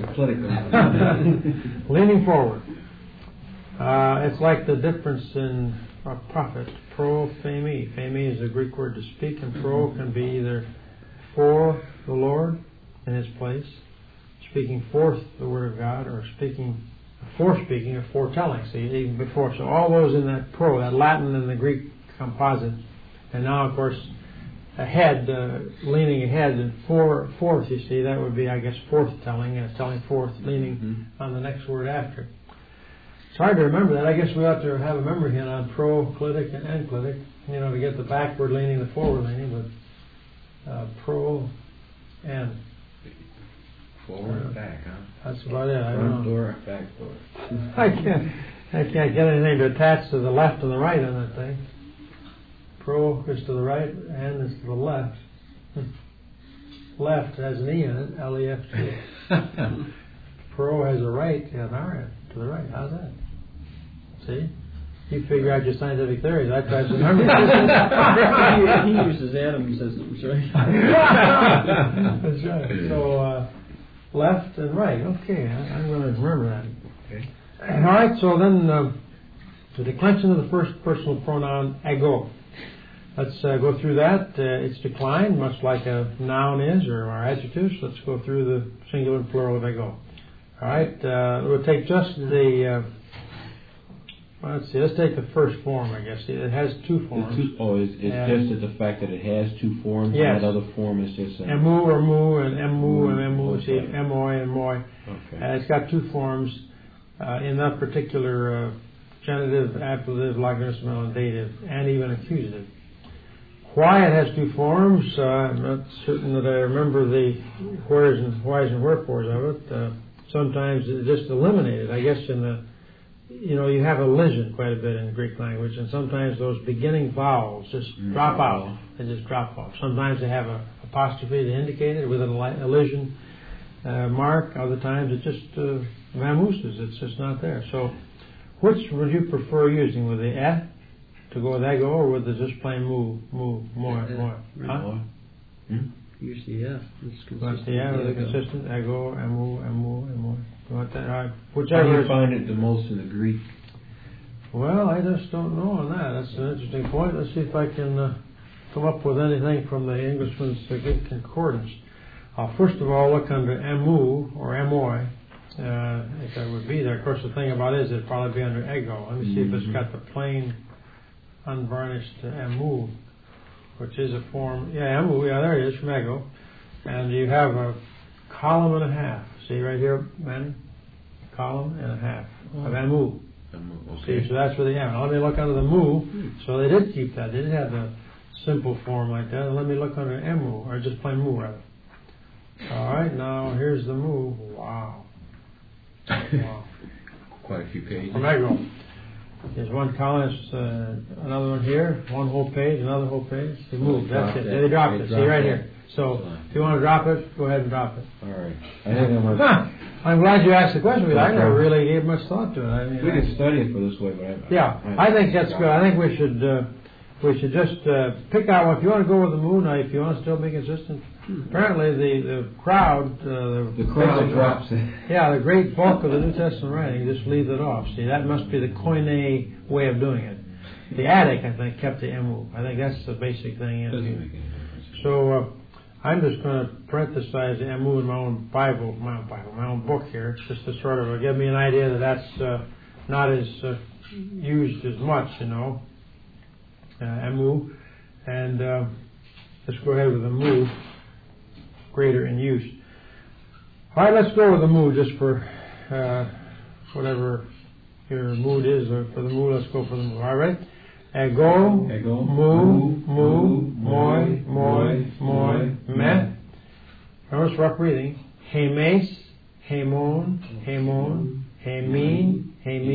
[SPEAKER 1] Leaning forward. It's like the difference in a prophet. Pro, phemi. Phemi is a Greek word to speak, and pro can be either for the Lord in His place, speaking forth the Word of God, or speaking or foretelling. See, even before. So all those in that pro, that Latin and the Greek composite, and now of course ahead, leaning ahead, and forth. You see, that would be, I guess, forth-telling, telling forth, leaning on the next word after. It's hard to remember that. I guess we ought to have a memory hint on proclitic and enclitic, to get the backward leaning, the forward leaning, but pro and
[SPEAKER 2] forward and back, huh?
[SPEAKER 1] That's about it. I don't
[SPEAKER 2] Front
[SPEAKER 1] know.
[SPEAKER 2] door, back door.
[SPEAKER 1] I can't get anything to attach to the left and the right on that thing. Pro is to the right and is to the left. left has an E in it, L-E-F-T. Pro has a right and an R to the right. How's that? See? You figure out your scientific theories. I try to remember.
[SPEAKER 3] He uses atom systems, right?
[SPEAKER 1] That's right. So, left and right. Okay, I'm going to remember that.
[SPEAKER 2] Okay.
[SPEAKER 1] All right, so then the declension of the first personal pronoun, ego. Let's go through that. It's declined, much like a noun is, or our adjectives. Let's go through the singular and plural of ego. All right, we'll take just the... let's see. Let's take the first form. I guess it has two forms.
[SPEAKER 2] It's just the fact that it has two forms.
[SPEAKER 1] Yes.
[SPEAKER 2] And that other form is just
[SPEAKER 1] emu or mu and emu and emu. See, moi and moi.
[SPEAKER 2] Okay.
[SPEAKER 1] It's got two forms in that particular genitive, appellative, logarithm, and dative, and even accusative. Why it has two forms? I'm not certain that I remember the wheres and whys and wherefores of it. Sometimes it's just eliminated. I guess in the you have elision quite a bit in the Greek language, and sometimes those beginning vowels just drop out. They just drop off. Sometimes they have an apostrophe to indicate it with an elision mark. Other times it just vamooses. It's just not there. So, which would you prefer using? With the eh to go with ego, or with the just plain more? Huh?
[SPEAKER 3] Use the F.
[SPEAKER 1] What's the F? With the consistent ego, emu. You want that?
[SPEAKER 2] How
[SPEAKER 1] Whichever.
[SPEAKER 2] do you find it the most in the Greek?
[SPEAKER 1] Well, I just don't know on that. That's an interesting point. Let's see if I can come up with anything from the Englishman's Greek concordance. First of all, look under emu or emoi, if that would be there. Of course, the thing about it is it'd probably be under ego. Let me see if it's got the plain, unvarnished emu, which is a form. Yeah, emu. Yeah, there it is from ego, and you have a column and a half. See right here, man? Column and a half of emu.
[SPEAKER 2] Okay.
[SPEAKER 1] See, so that's where they have it. Now let me look under the mu. So they did keep that. They did have the simple form like that. And let me look under emu, or just plain mu rather. All right, now here's the mu. Wow.
[SPEAKER 2] Quite a few pages.
[SPEAKER 1] From ego. There's one column, another one here, one whole page, another whole page. They moved. That's it. They dropped it. See right here. So if you want to drop it, go ahead and drop it.
[SPEAKER 2] All right. I think
[SPEAKER 1] I'm glad you asked the question, because I never really gave much thought to it. I mean,
[SPEAKER 2] we could study it for this way, but
[SPEAKER 1] I think that's good. I think we should just pick out one. If you want to go with the moon, if you want to still be consistent. Apparently, the crowd,
[SPEAKER 2] the crowd drops it.
[SPEAKER 1] Yeah, the great bulk of the New Testament writing just leaves it off. See, that must be the Koine way of doing it. The Attic, I think, kept the emu. I think that's the basic thing.
[SPEAKER 2] Doesn't make any difference.
[SPEAKER 1] So I'm just going to parenthesize the emu in my own Bible, my own book here, just to sort of give me an idea that that's not as used as much, emu. And let's go ahead with the mu, greater in use. All right, let's go with the mu just for whatever your mood is. For the mu, let's go for the mu. All right, ego, mu, moi, meh. Notice rough reading. Hemes, hemon, hemin,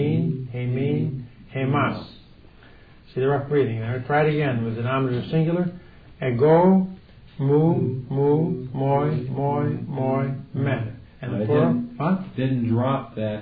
[SPEAKER 1] hemas. See the rough reading there. Try it again with the nominative singular. Ego, mu, moi, meh. And the plural?
[SPEAKER 2] Didn't drop that.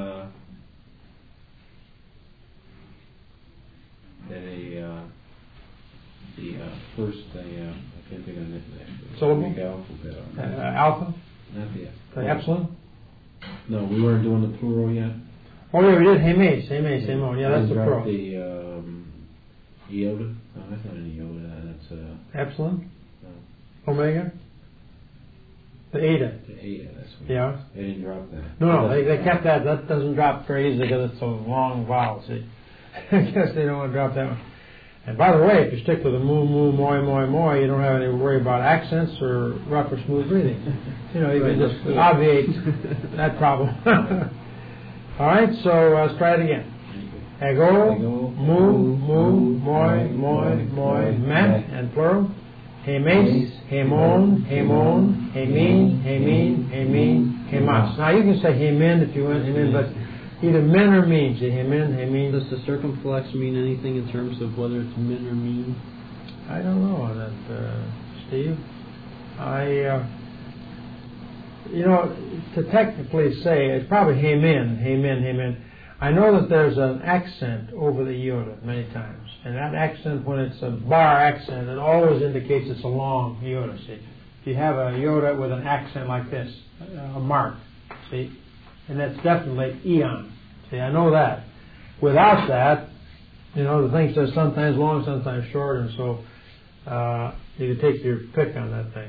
[SPEAKER 2] First, I can't think of the
[SPEAKER 1] syllable? Alpha?
[SPEAKER 2] Not the
[SPEAKER 1] The epsilon?
[SPEAKER 2] No, we weren't doing the plural yet.
[SPEAKER 1] Oh yeah, we did. Hemes, hemon. Yeah, that's the plural.
[SPEAKER 2] The iota? No, that's not an iota. That's
[SPEAKER 1] epsilon?
[SPEAKER 2] No.
[SPEAKER 1] Omega? The eta.
[SPEAKER 2] The eta, that's what
[SPEAKER 1] Yeah.
[SPEAKER 2] They didn't drop that.
[SPEAKER 1] No, they kept that. That doesn't drop very easily because it's a long vowel, see. I guess they don't want to drop that one. And by the way, if you stick with the mu, moi, you don't have any worry about accents or rough or smooth breathing. You can just obviate that problem. All right, so let's try it again. Ego, mu, moi, meh, and plural. Hemes, hemon, hemin, hemas. Now you can say hemin if you want hemin, but either men or mean. Say hemin.
[SPEAKER 3] Does the circumflex mean anything in terms of whether it's min or mean?
[SPEAKER 1] I don't know on that, Steve. To technically say, it's probably Hamin. I know that there's an accent over the iota many times, and that accent, when it's a bar accent, it always indicates it's a long iota. See, if you have a iota with an accent like this, a mark, see, and that's definitely eon. See, I know that. Without that, the thing says sometimes long, sometimes short, and so you can take your pick on that thing.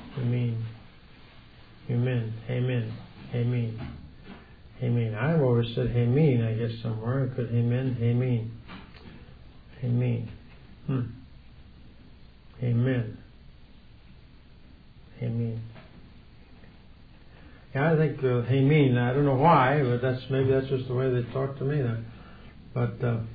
[SPEAKER 1] Hamin. I've always said Hamin, I guess somewhere. I could Hamin. Hamin. Yeah, I think Hamin, I don't know why, but maybe that's just the way they talk to me then. But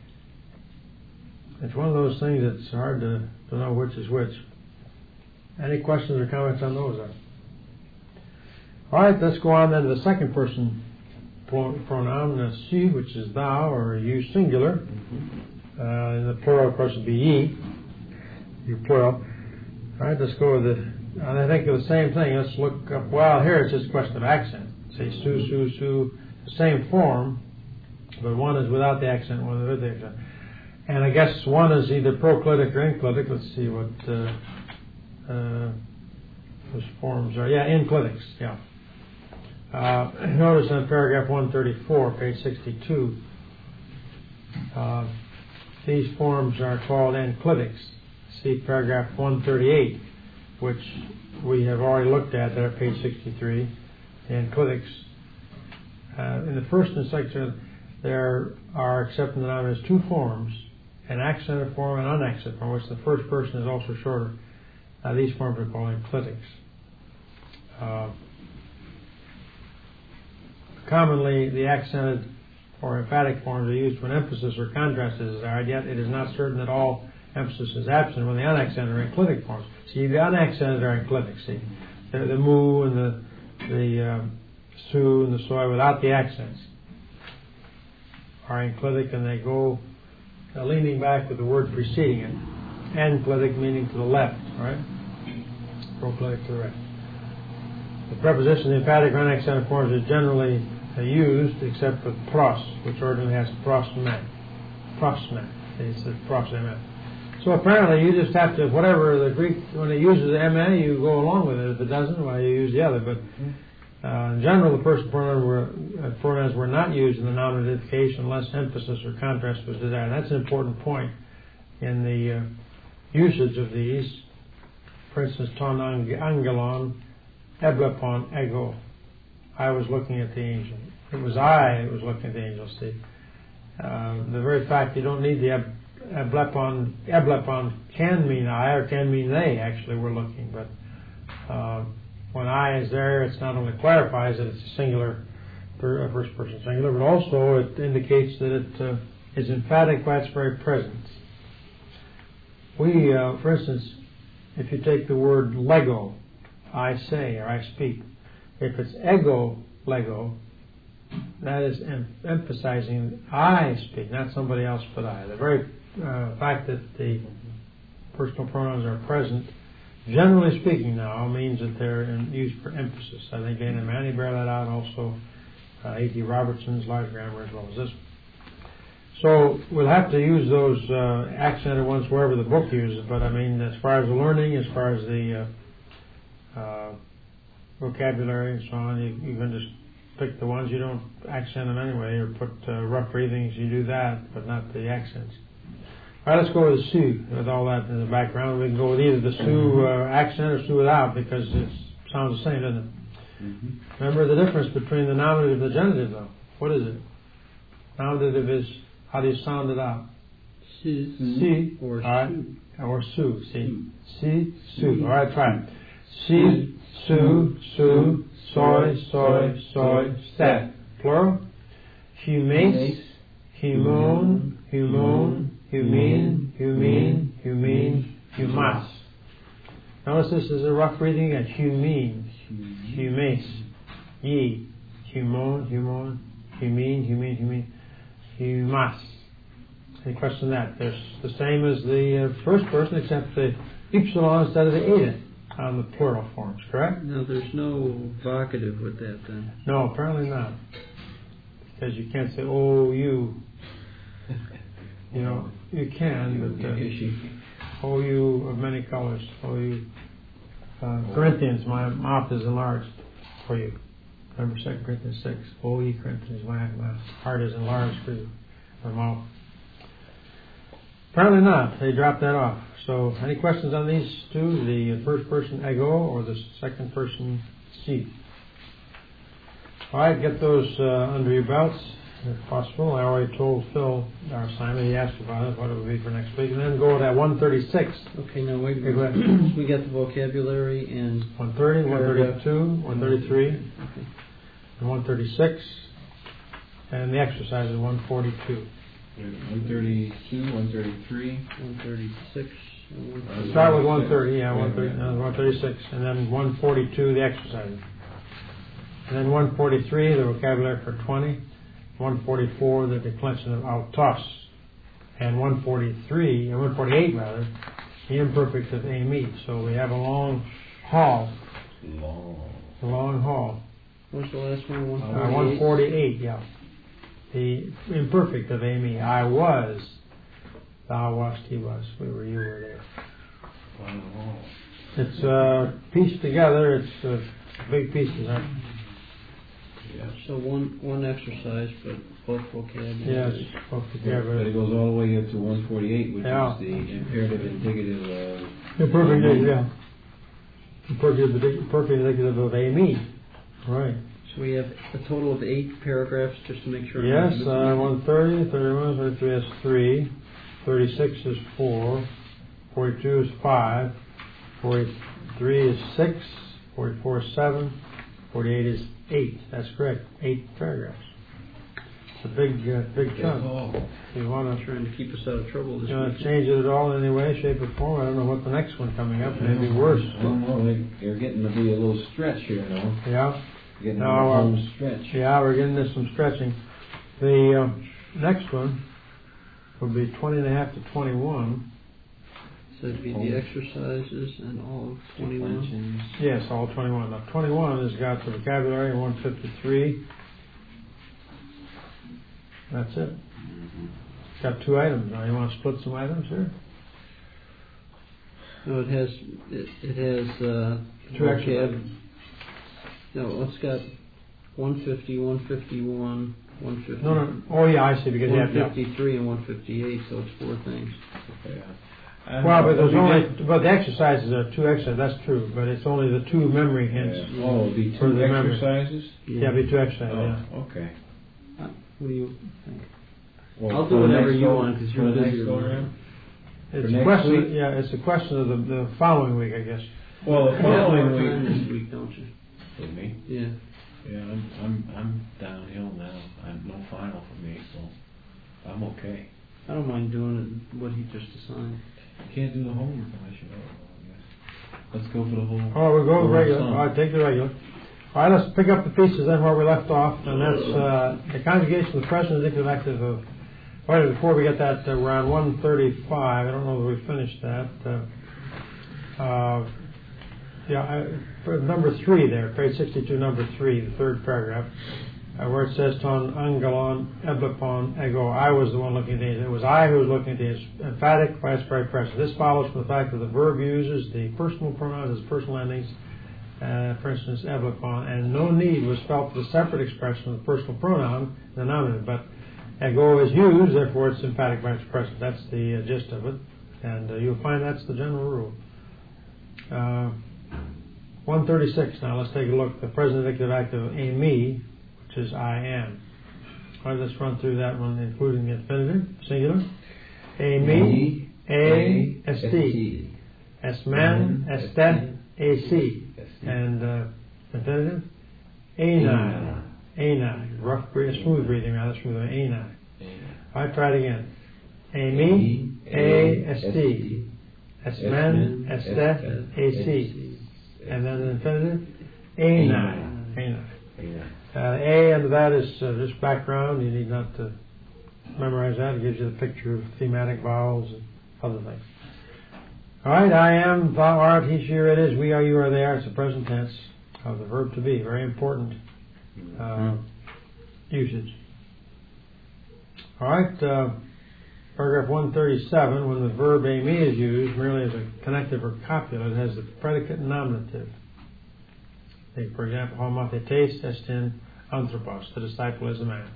[SPEAKER 1] it's one of those things that's hard to know which is which. Any questions or comments on those? All right, let's go on then to the second person pronoun, she, which is thou, or you singular. In the plural, of course, would be ye, you plural. All right, let's go with and I think of the same thing. Let's look up, well, here it's just a question of accent. Say su, the same form, but one is without the accent, one is with the accent. And I guess one is either proclitic or enclitic. Let's see what those forms are. Yeah, enclitics, yeah. Notice in paragraph 134, page 62, these forms are called enclitics. See paragraph 138, which we have already looked at there, page 63, enclitics. In the first and second, there are, except in the noun, two forms, an accented form and unaccented form, which the first person is also shorter. These forms are called enclitics. Commonly, the accented or emphatic forms are used when emphasis or contrast is desired, yet it is not certain that all emphasis is absent when the unaccented or enclitic forms. See, the unaccented are enclitic, see. The mu and the su and the soy without the accents are enclitic, and they go leaning back with the word preceding it. Enclitic meaning to the left, right? Proclitic to the right. The preposition, the emphatic or unaccented forms are generally used, except with pros, which ordinarily has prosmet. It says prosmet. So apparently you just have to, whatever the Greek, when it uses MA, you go along with it. If it doesn't, well, you use the other. But in general, the personal pronouns were not used in the noun identification unless emphasis or contrast was desired. That's an important point in the usage of these. For instance, ton angelon, eblepon ego. I was looking at the angel. It was I that was looking at the angel, see. The very fact you don't need the eblepon can mean I or can mean they actually were looking. But when I is there, it's not only clarifies that it's a singular, first person singular, but also it indicates that it is emphatic by its very presence. We, for instance, if you take the word lego, I say or I speak. If it's ego, lego, that is emphasizing I speak, not somebody else but I. The very fact that the personal pronouns are present, generally speaking now, means that they're used for emphasis. I think Dan and Manny bear that out, also A.T. Robertson's Large Grammar as well as this. So we'll have to use those accented ones wherever the book uses, but I mean, as far as the learning, as far as the vocabulary and so on, you can just pick the ones. You don't accent them anyway, or put rough breathings. You do that, but not the accents. All right, let's go with the su. With all that in the background, we can go with either the su accent or su without, because it sounds the same, doesn't it? Mm-hmm. Remember the difference between the nominative and the genitive, though. What is it? Nominative is, how do you sound it out? Si or su. Or su. Si, su. All right, try it. Si, su, soy, stat. Plural. Humace, humun, humin, humas. Notice this is a rough reading again. Humace, ye, humun, humin, humas. Any question on that? There's the same as the first person, except the ypsilon instead of the eta. on the plural forms, correct?
[SPEAKER 3] No, there's no vocative with that then.
[SPEAKER 1] No, apparently not. Because you can't say, oh, you. You know, you can, but oh, you of many colors. Oh, you. Corinthians, my mouth is enlarged for you. Remember 2 Corinthians 6. Oh, ye Corinthians, my heart is enlarged for you. My mouth. Apparently not. They dropped that off. So, any questions on these two? The first person ego or the second person si? All right, get those under your belts if possible. I already told Phil our assignment. He asked about it, what it would be for next week. And then go to that 136.
[SPEAKER 3] Okay, now wait a minute. We got the vocabulary and
[SPEAKER 1] 130, 132, 133, and 136. And the exercise is 142.
[SPEAKER 2] 132, 133,
[SPEAKER 3] 136.
[SPEAKER 1] Start with 130, 136, and then 142, the exercise. And then 143, the vocabulary for 20. 144, the declension of autos. And 143, or 148 rather, the imperfect of ami. So we have a long haul. Long haul.
[SPEAKER 3] What's the last one?
[SPEAKER 1] 148, yeah. The imperfect of ami. I was, thou wast, he was, we were, you were there. It's pieced together. It's big pieces, huh?
[SPEAKER 3] Yeah. So one exercise, but both vocabulary.
[SPEAKER 1] Yes, both vocabulary.
[SPEAKER 2] But it goes all the way up to 148, which is the imperative indicative of...
[SPEAKER 1] Imperfect, yeah. Imperfect indicative of ami. Right.
[SPEAKER 3] So we have a total of 8 paragraphs, just to make sure.
[SPEAKER 1] Yes, 130, 31, 33 is 3, 36 is 4, 42 is 5, 43 is 6, 44 is 7, 48 is 8. That's correct. 8 paragraphs. It's a big chunk. You want to
[SPEAKER 3] trying to keep us out of trouble this week.
[SPEAKER 1] Change it at all in any way, shape, or form? I don't know what the next one coming up may be worse.
[SPEAKER 2] Well, they're getting to be a little stretch here, no?
[SPEAKER 1] Yeah.
[SPEAKER 2] Getting a home stretch.
[SPEAKER 1] Yeah, we're getting this some stretching. The next one will be 20 and a half to 21.
[SPEAKER 3] So it'd be the exercises and all of 21?
[SPEAKER 1] Yes, all 21. Now 21 has got the vocabulary, 153. That's it. It's got 2 items. Now you want to split some items here?
[SPEAKER 3] No, it has
[SPEAKER 1] 2 extra.
[SPEAKER 3] No, it's got 150, 151, 150.
[SPEAKER 1] No. Oh yeah, I see. Because
[SPEAKER 3] 153 and 158, so it's 4 things.
[SPEAKER 2] Yeah.
[SPEAKER 1] Well, but the exercises are 2 exercises. That's true, but it's only the 2 memory hints.
[SPEAKER 2] Yeah. Oh, it'll be 2 exercises.
[SPEAKER 1] Yeah, it'll be 2 exercises.
[SPEAKER 2] Oh, yeah. Okay.
[SPEAKER 3] What do you think?
[SPEAKER 2] Well,
[SPEAKER 3] I'll do whatever you want because you're busy.
[SPEAKER 1] It's a question. Yeah, it's a question of the following week, I guess.
[SPEAKER 2] Well, the following week.
[SPEAKER 3] This week, don't you?
[SPEAKER 2] For me?
[SPEAKER 3] Yeah.
[SPEAKER 2] Yeah, I'm downhill now. I'm no final for me, so I'm okay.
[SPEAKER 3] I don't mind doing it, what he just assigned.
[SPEAKER 2] You can't do the homework unless you know it, I guess. Let's go for the whole.
[SPEAKER 1] Oh, we'll go regular. All right, take the regular. All right, let's pick up the pieces then where we left off, and that's the conjugation of the present indicative active of. Right before we get that, we're on 135. I don't know if we finished that. For number 3 there, page 62, number 3, the 3rd paragraph, where it says ton angelon eblipon ego. I was the one looking at these. It was I who was looking at these. Emphatic past perfect present. This follows from the fact that the verb uses the personal pronouns as personal endings. For instance, eblipon, and no need was felt for the separate expression of the personal pronoun, the nominative, but ego is used, therefore it's emphatic past present. That's the gist of it, and you'll find that's the general rule. 136 now, let's take a look. The present indicative active ami, which is I am. All right, let's run through that one, including the infinitive, singular. Ami, a, st. Esmen, estet, ac. And infinitive, ani. Rough, smooth breathing, rather smooth. Ani. All right, try it again. Ami, a, st. Esmen, estet, ac. And then the infinitive, ani. A under that is just background. You need not to memorize that. It gives you the picture of thematic vowels and other things. All right, I am, thou art, he, she, or it is, we are, you are, they are. It's the present tense of the verb to be. Very important usage. All right, paragraph 137, when the verb ame is used merely as a connective or copula, it has the predicate and nominative. Take, for example, homothetes estin anthropos, the disciple is a man.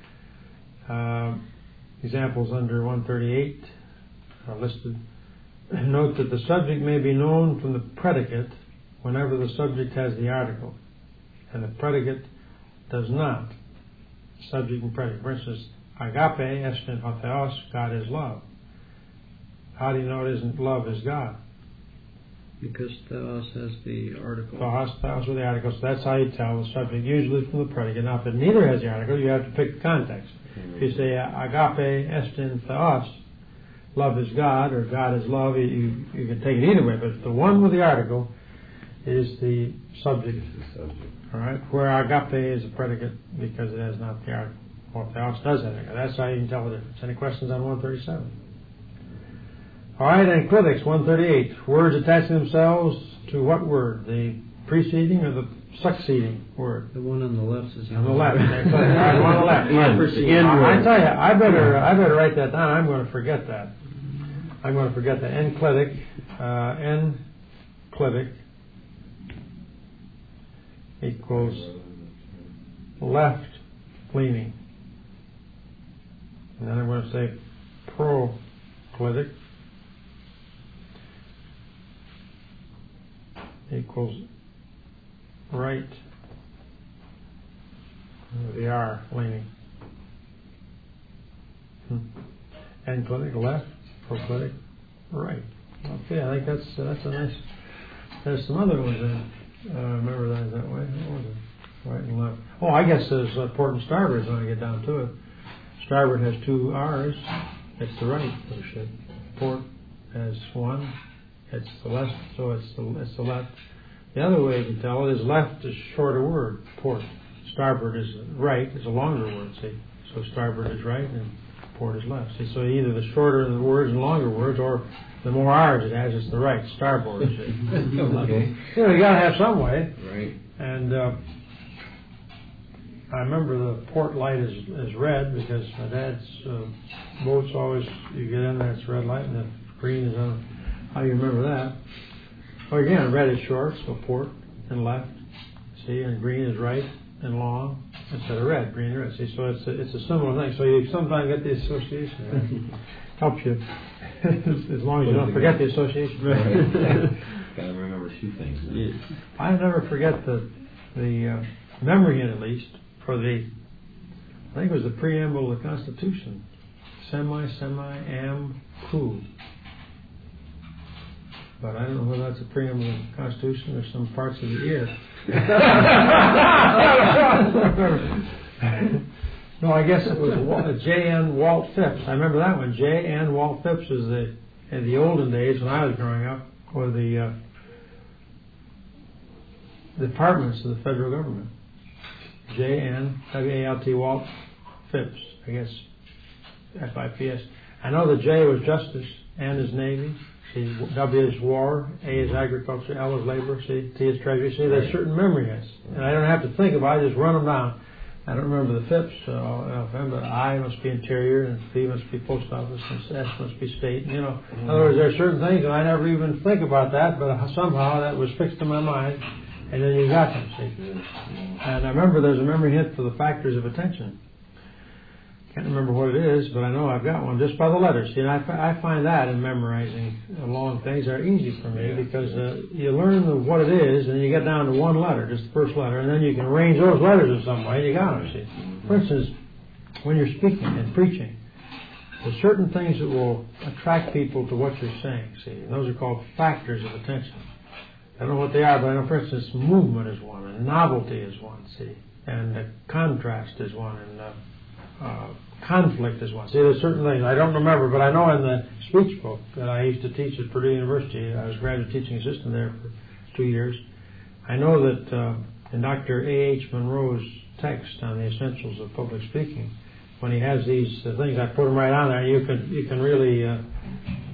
[SPEAKER 1] Examples under 138 are listed. Note that the subject may be known from the predicate whenever the subject has the article, and the predicate does not. Subject and predicate. For instance, agape estin ho theos, God is love. How do you know it isn't love is God?
[SPEAKER 3] Because theos has the article.
[SPEAKER 1] Theos with the article, so that's how you tell the subject, usually from the predicate. Now, if it neither has the article, you have to pick the context. If you say agape estin theos, love is God, or God is love, you can take it either way, but the one with the article is the subject. All right, where agape is a predicate because it has not the article. Or theos does have it. That's how you can tell the difference. Any questions on 137? All right, enclitics, 138. Words attaching themselves to what word? The preceding or the succeeding word?
[SPEAKER 3] The one on the left is
[SPEAKER 1] on the left. All right, one on the left. I tell you, I better write that down. I'm going to forget that. Enclitic, enclitic equals left leaning. And then I'm going to say proclitic equals right. The R leaning. Enclitic left, proclitic right. Okay, I think that's a nice. There's some other ones that remember that way. What was it? Right and left. Oh, I guess there's port and starboard when I get down to it. Starboard has two R's. It's the right. Port has one. It's the left, so it's the left. The other way you can tell it is left is a shorter word. Port. Starboard is right. It's a longer word. See, so starboard is right and port is left. See, so either the shorter the words and longer words, or the more R's it has, it's the right. Starboard. Okay. You got to have some way.
[SPEAKER 2] Right.
[SPEAKER 1] And I remember the port light is red because my dad's boats always, you get in there, it's red light, and the green is on. How do you remember that? Well, again, red is short, so port and left. See, and green is right and long instead of red, green and red. See, so it's a similar thing. So you sometimes get the association. Right? Helps you as long as you don't forget the association.
[SPEAKER 2] Right. Got to remember two things.
[SPEAKER 1] Yeah. I never forget the memory hint, at least, for the, I think it was the preamble of the Constitution. Am, coup. But I don't know whether that's a preamble of the Constitution or some parts of the ear. No, I guess it was J.N. Walt Phipps. I remember that one. J.N. Walt Phipps was in the olden days when I was growing up, were the departments of the federal government. J.N. W.A.L.T. Walt Phipps, I guess, F-I-P-S. I know the J was Justice, N is Navy, C, W is War, A is Agriculture, L is Labor, C, T is Treasury. See, there's certain memory hits, and I don't have to think about it, I just run them down. I don't remember the Phipps, but I must be Interior, and P must be Post Office, and S must be State. In other words, there are certain things, and I never even think about that, but somehow that was fixed in my mind, and then you got them, see. And I remember there's a memory hit for the factors of attention. Can't remember what it is, but I know I've got one just by the letters. See, and I find that in memorizing long things are easy for me because you learn what it is, and you get down to one letter, just the first letter, and then you can arrange those letters in some way. You got them. See, for instance, when you're speaking and preaching, there's certain things that will attract people to what you're saying. See, and those are called factors of attention. I don't know what they are, but I know, for instance, movement is one, and novelty is one. See, and contrast is one, and conflict is one. See, there's certain things I don't remember, but I know in the speech book that I used to teach at Purdue University, I was graduate teaching assistant there for 2 years. I know that in Dr. A.H. Monroe's text on the essentials of public speaking, when he has these things, I put them right on there. You can really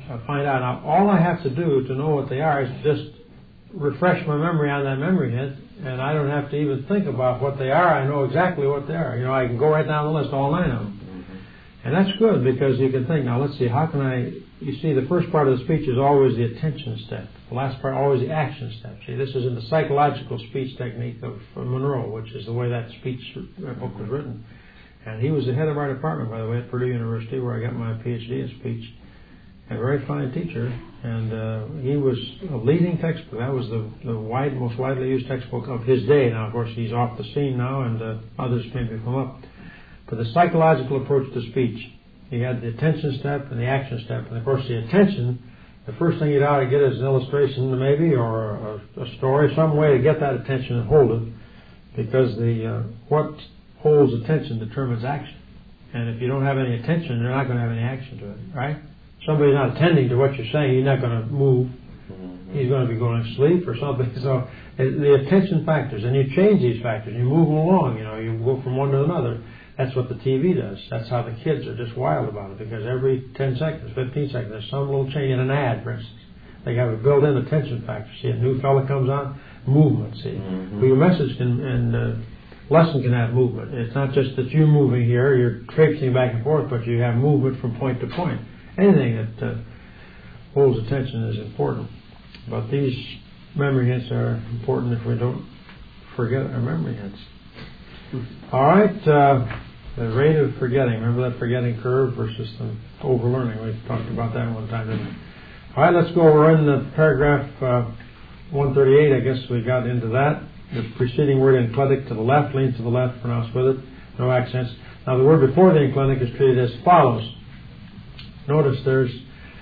[SPEAKER 1] find out. Now, all I have to do to know what they are is just refresh my memory on that memory hint, and I don't have to even think about what they are. I know exactly what they are. I can go right down the list, all 9 of them. And that's good, because you can think, now let's see, how can you see, the first part of the speech is always the attention step. The last part, always the action step. See, this is in the psychological speech technique of Monroe, which is the way that speech book was written. And he was the head of our department, by the way, at Purdue University, where I got my PhD in speech. A very fine teacher, and he was a leading textbook. That was the most widely used textbook of his day. Now, of course, he's off the scene now, and others maybe come up. But the psychological approach to speech, he had the attention step and the action step. And of course, the attention, the first thing you'd ought to get is an illustration, maybe, or a story, some way to get that attention and hold it, because what holds attention determines action. And if you don't have any attention, you're not going to have any action to it, right? Somebody's not attending to what you're saying, you're not going to move. He's going to be going to sleep or something. So the attention factors, and you change these factors. You move them along. You go from one to another. That's what the TV does. That's how the kids are just wild about it, because every 10 seconds, 15 seconds, there's some little change in an ad, for instance. They have a built-in attention factor. See, a new fella comes on, movement. See, well, your message and lesson can have movement. It's not just that you're moving here, you're traipsing back and forth, but you have movement from point to point. Anything that holds attention is important. But these memory hints are important if we don't forget our memory hints. All right, the rate of forgetting. Remember that forgetting curve versus the overlearning. We talked about that one time, didn't we? All right, let's go. We're in the paragraph 138. I guess we got into that. The preceding word enclitic to the left, leans to the left, pronounced with it, no accents. Now the word before the enclitic is treated as follows. Notice there's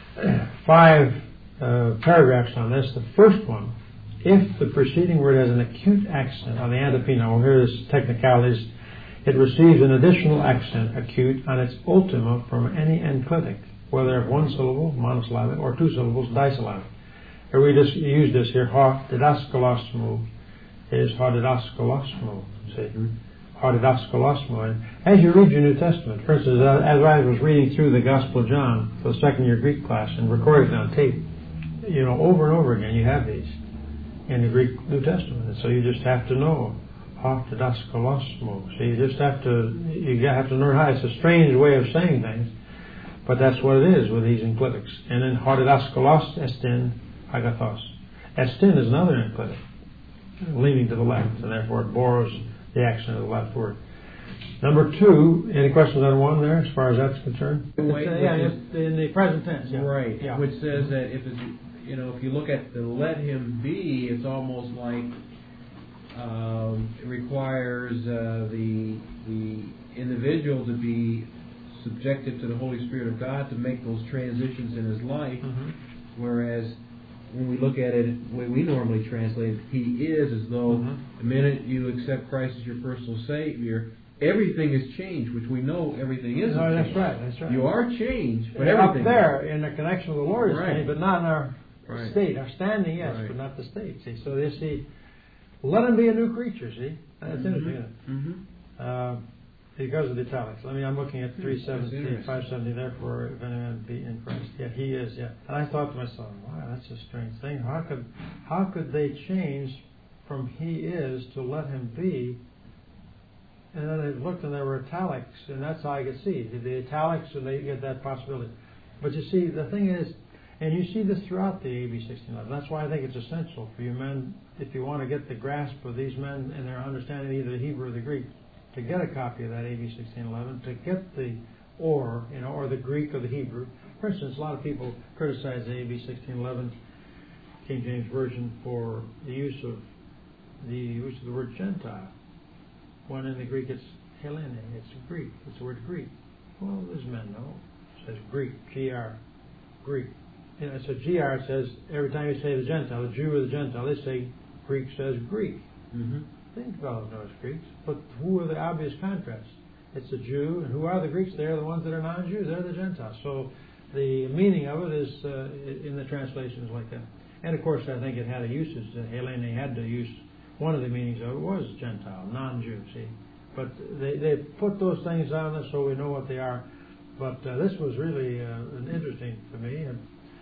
[SPEAKER 1] 5 paragraphs on this. The first one, if the preceding word has an acute accent on the antepenile, well, here is technicalities, it receives an additional accent, acute, on its ultima from any enclitic, whether of 1 syllable, monosyllabic, or 2 syllables, disyllabic. Here we just use this here, ha didaskalosmo is ha didaskalosmo. See? And as you read your New Testament, for instance, as I was reading through the Gospel of John for the second year Greek class and recorded it on tape, over and over again you have these in the Greek New Testament. And so you just have to know ha didaskalosmo. So you have to learn how. It's a strange way of saying things, but that's what it is with these enclitics. And then ha didaskalos estin agathos. Estin is another enclitic, leaning to the left, and therefore it borrows the accent of the left word. Number 2, any questions on 1 there as far as that's concerned?
[SPEAKER 2] In
[SPEAKER 1] the present tense. Yeah.
[SPEAKER 2] Right,
[SPEAKER 1] yeah.
[SPEAKER 2] Which says that if you look at the let him be, it's almost like it requires the individual to be subjected to the Holy Spirit of God to make those transitions in his life, whereas when we look at it the way we normally translate it, he is, as though the minute you accept Christ as your personal Savior, everything is changed, which we know everything isn't changed.
[SPEAKER 1] That's right.
[SPEAKER 2] You are changed, but
[SPEAKER 1] everything up there in the connection with the Lord is changed, but not in our state. Our standing, yes, but not the state. See, so they see, let him be a new creature. See, that's interesting, isn't it? Because of the italics. I'm looking at 317, 570. Therefore, if anyone be in Christ, he is. Yeah, and I thought to myself, wow, that's a strange thing. How could they change from he is to let him be? And then I looked, and there were italics, and that's how I could see the italics, and they get that possibility. But you see, the thing is, and you see this throughout the AB 1611. That's why I think it's essential for you men, if you want to get the grasp of these men and their understanding either the Hebrew or the Greek, to get a copy of that AB 1611, to get the or the Greek or the Hebrew. For instance, a lot of people criticize the AB 1611 King James Version for the use of the word Gentile, when in the Greek it's Hellene, it's Greek, it's the word Greek. Well, these men know. It says Greek, G-R, Greek. So G-R, it says, every time you say the Gentile, the Jew or the Gentile, they say Greek says Greek. These fellows know it's Greeks, but who are the obvious contrasts? It's the Jew, and who are the Greeks? They're the ones that are non-Jews. They're the Gentiles. So the meaning of it is in the translations like that. And of course, I think it had a usage. Hellene had to use, one of the meanings of it was Gentile, non-Jew. See, but they put those things on us so we know what they are. But this was really interesting for me. And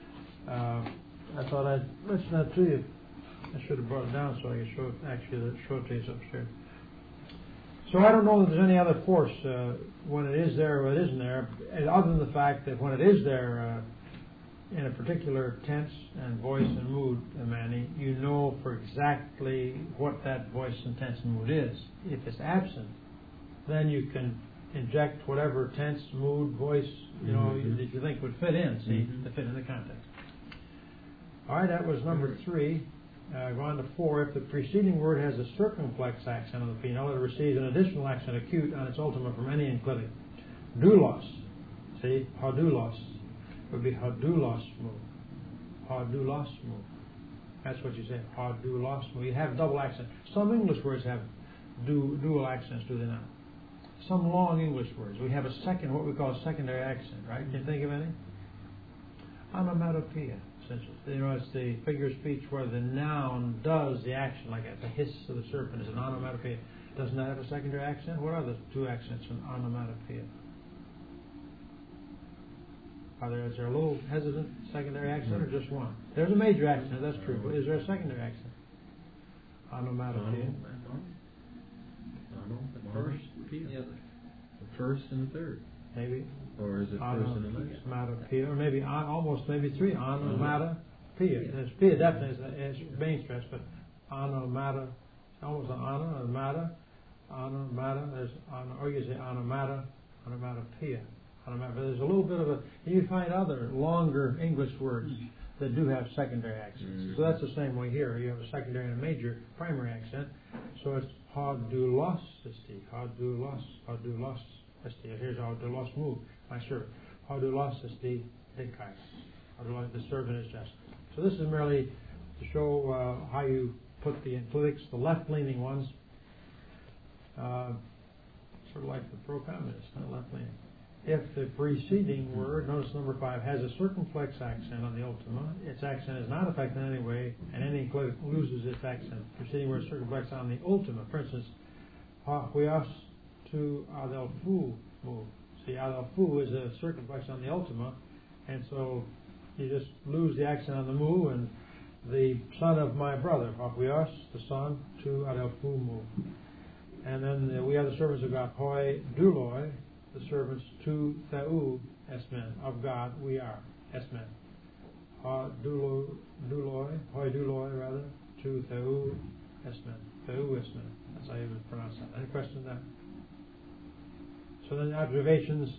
[SPEAKER 1] I thought I'd mention that to you. I should have brought it down so I could show it to you upstairs. So I don't know that there's any other force when it is there or it isn't there, other than the fact that when it is there in a particular tense and voice and mood, Manny, you know for exactly what that voice and tense and mood is. If it's absent, then you can inject whatever tense, mood, voice, that you think would fit in, to fit in the context. All right, that was number 3. Go on to 4. If the preceding word has a circumflex accent on the penal, it receives an additional accent acute on its ultima from any enclitic. Doulos. See, hadulos would be hadulosmu. Hadulosmu. That's what you say, hadulosmu. You have double accent. Some English words have dual accents, do they not? Some long English words. We have a second, what we call a secondary accent, right? Can you think of any? Onomatopoeia. It's the figure of speech where the noun does the action, like the hiss of the serpent is an onomatopoeia. Doesn't that have a secondary accent? What are the 2 accents in onomatopoeia? Is there a little hesitant secondary accent or just one? There's a major accent, that's true, but is there a secondary accent? Onomatopoeia.
[SPEAKER 2] The first and the third.
[SPEAKER 1] Maybe.
[SPEAKER 2] Or is it first and the last?
[SPEAKER 1] Onomatopoeia, or maybe maybe 3. Onomatopoeia. There's pia definitely is main stress, but onomata, almost an onomata. There's or you say onomatopoeia. But there's a little bit of you find other longer English words that do have secondary accents. So that's the same way here. You have a secondary and a major primary accent. So it's hadulosity. Here's hadulosmu, my servant. Hadulosity dikai. The servant is just. So this is merely to show how you put the enclitics, the left-leaning ones, sort of like the pro-communist, not left-leaning. If the preceding word, notice number 5, has a circumflex accent on the ultima, its accent is not affected in any way, and any enclitic loses its accent. Preceding word circumflex on the ultima. For instance, ha huias to adelfu mu. See, adelfu is a circumflex on the ultima, and so you just lose the accent on the mu, and the son of my brother, ha huias, the son, to adelfu mu. And then we have the servants of God, hoi duloi, the servants to Theou esmen, of God we are esmen. Ha duloi, hoi duloi rather, to Theou esmen. Theou esmen. That's how you would pronounce that. Any questions there? So then observations,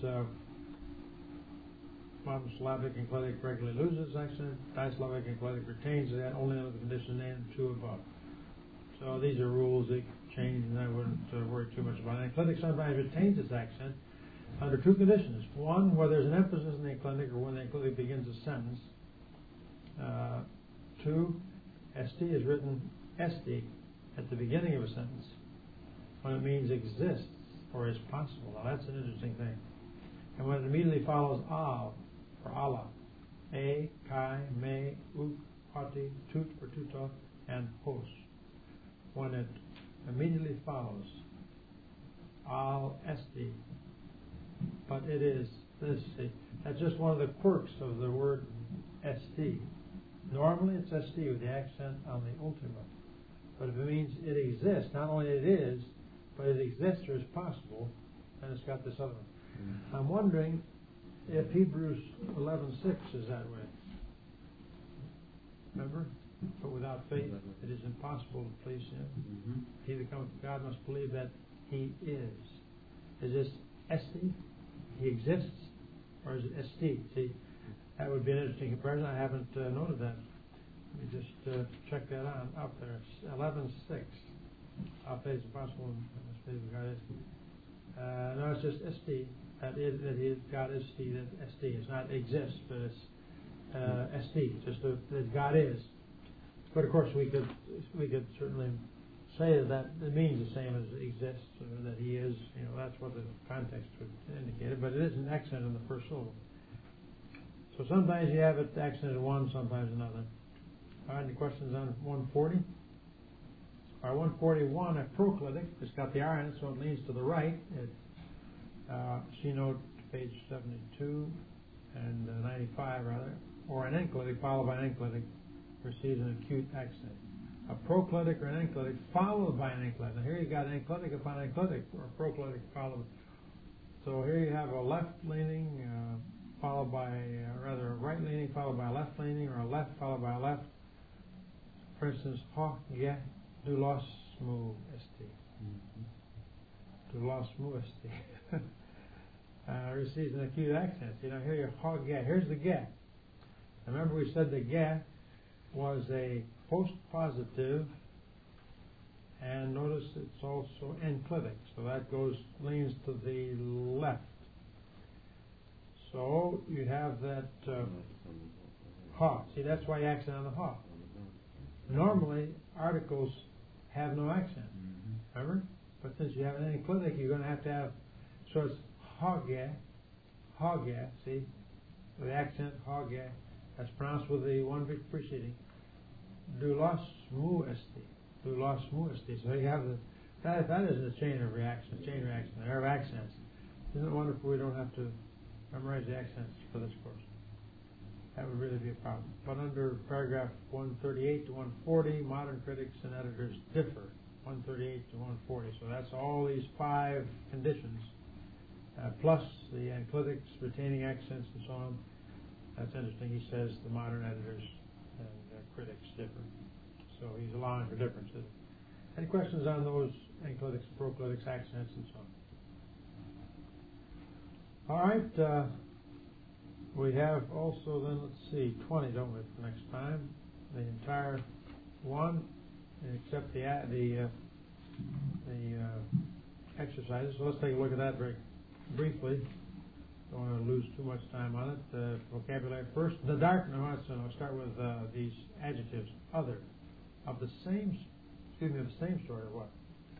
[SPEAKER 1] modern Slavic enclitic regularly loses accent, Dislavic enclitic retains it only under the condition named 2 above. So these are rules that change, and I wouldn't worry too much about it. Enclitic sometimes retains its accent under 2 conditions. One, where there's an emphasis in the enclitic or when the enclitic begins a sentence. 2, st is written st at the beginning of a sentence when it means exists or is possible. Now that's an interesting thing. And when it immediately follows al or Allah, a, kai, me, uk, hati, tut or tuta, and hos. When it immediately follows al esti, but it is this. That's just one of the quirks of the word st. Normally it's st with the accent on the ultima, but if it means it exists, not only it is, but it exists or is possible, then it's got this other one. I'm wondering if Hebrews 11:6 is that way. Remember? But without faith it is impossible to please Him. He that cometh to God must believe that He is. Is this esti? He exists? Or is it esti? See, that would be an interesting comparison. I haven't noted that. Let me just check that out up there. It's 11:6. Our faith is impossible. Must believe that God is. No, it's just esti. That God is esti. That esti. It's not exists, but it's esti. Just that God is. But of course, we could certainly say that it means the same as exists, or that He is. That's what the context would indicate it. But it is an accent in the first syllable. So sometimes you have it accented one, sometimes another. All right, any questions on 140? Or 141, a proclitic. It's got the R in it, so it leans to the right. See note page 72 and 95 rather. or an enclitic followed by an enclitic receives an acute accent. A proclitic or an enclitic followed by an enclitic. Now here you got enclitic upon enclitic, or proclitic followed. So here you have a left leaning followed by, rather a right leaning followed by a left leaning, or a left followed by a left. For instance, ha, ge, du los mu esti. Du los mu esti. Receives an acute accent. You know, here you ha, ge. Here's the ge. Remember we said the ge was a post-positive, and notice it's also enclitic, so that leans to the left. So you have that ha. See, that's why you accent on the ha. Normally, articles have no accent. Remember? But since you have an enclitic, you're going to have. So it's ha-ge, see? The accent ha-ge, that's pronounced with the one preceding. Du los mu esti. Du los mu esti. So you have that is a chain reaction, an error of accents. Isn't it wonderful we don't have to memorize the accents for this course? That would really be a problem. But under paragraph 138 to 140, modern critics and editors differ. 138 to 140. So that's all these 5 conditions, plus the enclitics, retaining accents, and so on. That's interesting. He says the modern editors and critics differ. So he's allowing for differences. Any questions on those enclitics, proclitics, accents, and so on? All right. We have also then, let's see, 20, don't we, for next time? The entire one, except the exercises. So let's take a look at that very briefly. Don't want to lose too much time on it. Vocabulary first. The dark. No, I'll start with these adjectives. Other, of the same. Excuse me, of the same sort, or what?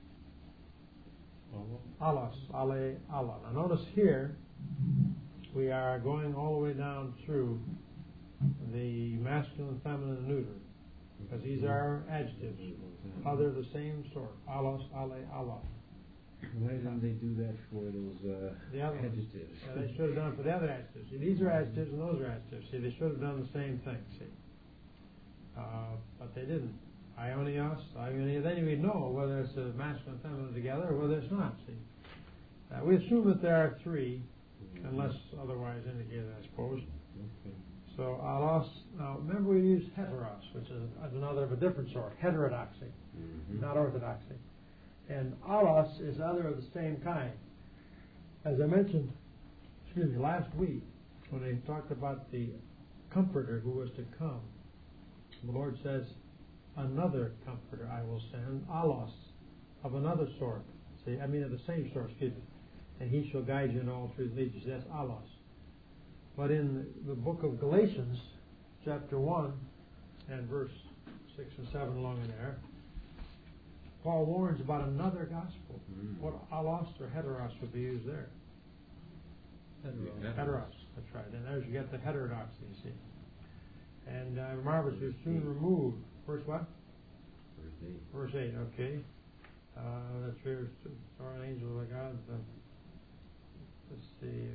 [SPEAKER 1] Alos, ale, Allah. Now notice here we are going all the way down through the masculine, feminine, and neuter, because these are adjectives. Other, the same sort. Alos, ale, Allah.
[SPEAKER 2] Why didn't they do that for those adjectives?
[SPEAKER 1] They should have done it for the other adjectives. See, these are adjectives and those are adjectives. See, they should have done the same thing. See, but they didn't. Ionios, Ionia. Then you know whether it's a masculine and feminine together or whether it's not. See, we assume that there are 3, unless otherwise indicated, I suppose.
[SPEAKER 2] Okay.
[SPEAKER 1] So alos. Now remember, we use heteros, which is another of a different sort. Heterodoxy, not orthodoxy. And alos is other of the same kind. As I mentioned, last week, when they talked about the Comforter who was to come, the Lord says, another Comforter I will send, alos, of another sort. See, of the same sort, and he shall guide you in all truth, lead you. That's alos. But in the book of Galatians, chapter 1, and verse 6 and 7 along in there, Paul warns about another gospel. What alos or heteros would be used there? Heteros. That's right. And there's you get the heterodoxy, you see. And marvelous, you're soon removed. Verse what?
[SPEAKER 2] Verse 8.
[SPEAKER 1] Verse 8, okay. That's here. Or an angel of God. Let's see.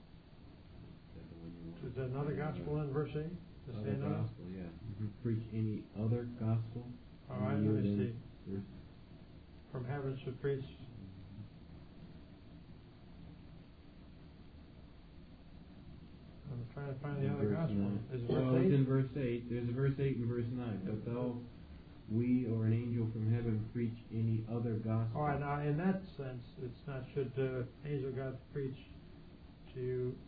[SPEAKER 1] Is there another gospel in verse 8?
[SPEAKER 2] Other gospel, yeah. Preach any other gospel.
[SPEAKER 1] All right, let me see. From heaven should preach. I'm trying to find the other gospel. Is it verse 8?
[SPEAKER 2] It's in verse 8. There's a verse 8 and verse 9. But though we or an angel from heaven preach any other gospel.
[SPEAKER 1] All right, now in that sense, it's not should angel God preach to you.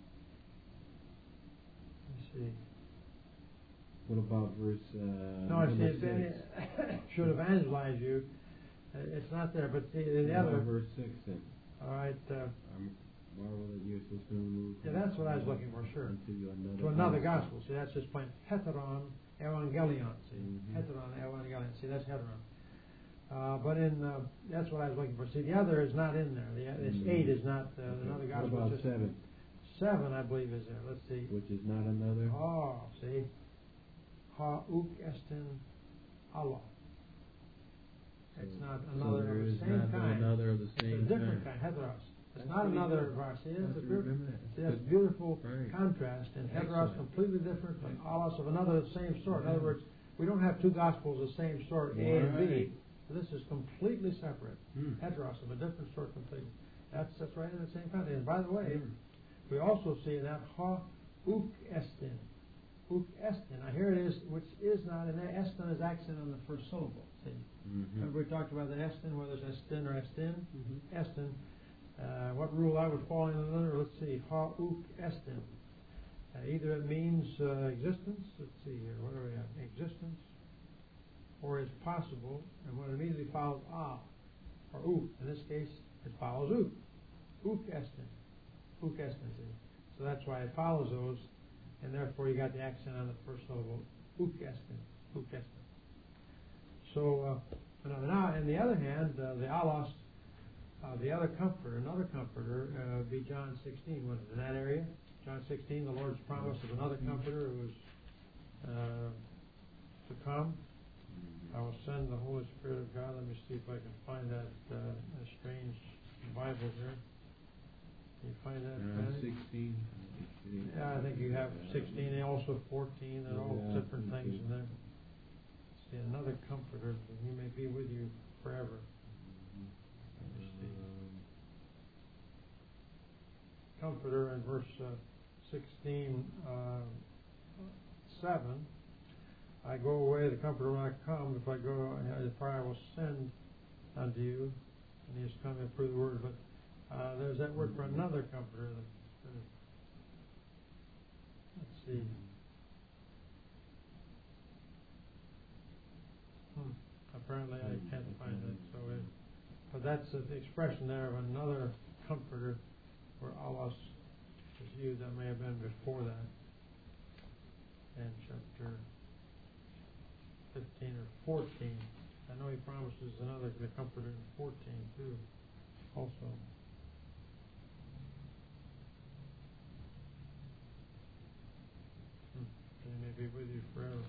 [SPEAKER 1] Let's see.
[SPEAKER 2] What about verse?
[SPEAKER 1] No, it should evangelize you. It's not there, but the other
[SPEAKER 2] verse 6 then.
[SPEAKER 1] All right.
[SPEAKER 2] Marvel that you're supposed to remove.
[SPEAKER 1] Yeah, that's what I was looking for. Sure.
[SPEAKER 2] To
[SPEAKER 1] another gospel. See, that's just plain heteron evangelion. See, heteron evangelion. See, that's heteron. But in that's what I was looking for. See, the other is not in there. This 8 is not another gospel.
[SPEAKER 2] What about 7?
[SPEAKER 1] 7, I believe, is there. Let's see.
[SPEAKER 2] Which is not another.
[SPEAKER 1] Oh, see. Ha uk estin Allah. It's not another of the same kind.
[SPEAKER 2] Another of the same
[SPEAKER 1] it's a different kind. Heteros. It's not another verse. See, that's beautiful contrast. And heteros completely different, but allos of another same sort. In other words, we don't have two gospels of the same sort, A and B. So this is completely separate. Heteros of a different sort completely. That's right in the same context. And by the way, we also see that ha uk estin. Uk estin. Now here it is, which is not, and that estin is accent on the first syllable. See? Remember we talked about the estin, whether it's estin or estin? Estin. What rule I would fall under? Let's see. Ha uk estin. Either it means existence. Let's see here. What do we have? Existence. Or it's possible, and what immediately follows or uk. In this case, it follows uk. Uk estin. Uk estin. See? So that's why it follows those, and therefore you got the accent on the first syllable. Uk estin. Uk estin. So now, on the other hand, the allos, the other comforter, another comforter, would be John 16. What is it, in that area? John 16, the Lord's promise of another comforter who is to come. I will send the Holy Spirit of God. Let me see if I can find that strange Bible here. Can you find that?
[SPEAKER 2] 16.
[SPEAKER 1] Yeah, I think you have 16 and also 14 and all different things in there. See, another comforter, he may be with you forever. Let me see. Comforter in verse 16, 7. I go away, the Comforter will not come. If I go, the fire I will send unto you. And he has come to prove the word. But there's that word for another Comforter. Let's see. Apparently I can't find it. But that's the expression there of another Comforter, where allos is used. That may have been before that. And chapter 15 or 14. I know he promises another, the Comforter in 14 too, also. He may be with you forever.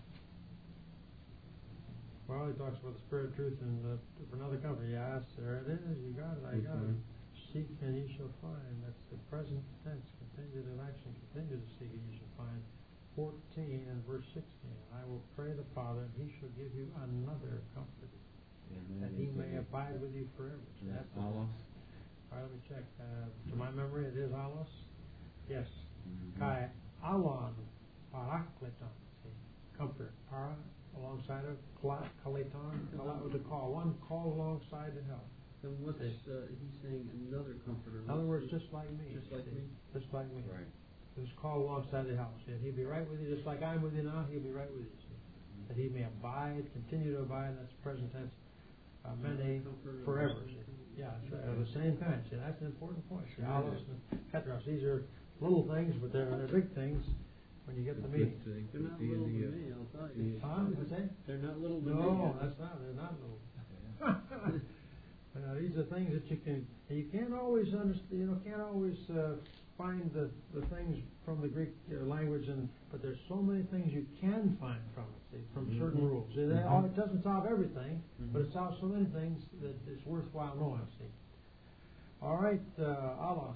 [SPEAKER 1] Well, he talks about the Spirit of Truth and for another Comforter. Yes, there it is. You got it. I got it. Seek and ye shall find. That's the present tense. Continued action. Continue to seek and ye shall find. 14 and verse 16. I will pray the Father, and he shall give you another Comforter, that he may abide with you forever. So that's
[SPEAKER 2] allos.
[SPEAKER 1] All right, let me check. To my memory, it is allos. Yes. Kai alon parakleton. Comfort. Para alongside of kaleton. To call. One call alongside to help.
[SPEAKER 3] Then what's he's saying? Another Comforter.
[SPEAKER 1] In other words, just like me.
[SPEAKER 3] Just like me.
[SPEAKER 1] Just like me.
[SPEAKER 2] Right.
[SPEAKER 1] Just call alongside the house. And he'll be right with you, just like I'm with you now. He'll be right with you. See? That he may abide, continue to abide. That's present tense. Mene forever. See? Yeah, that's right. Of the same kind. See, that's an important point. See, allos and heteros. These are little things, but they're big things when you get the meaning.
[SPEAKER 3] They're not little to me, I'll tell you.
[SPEAKER 1] What's that?
[SPEAKER 3] They're not little to me.
[SPEAKER 1] No, that's not. They're not little. These are things that you can't always understand. Can't always find the things from the Greek language, but there's so many things you can find from it. See, from certain rules. See, it doesn't solve everything, but it solves so many things that it's worthwhile knowing. See. All right, allos,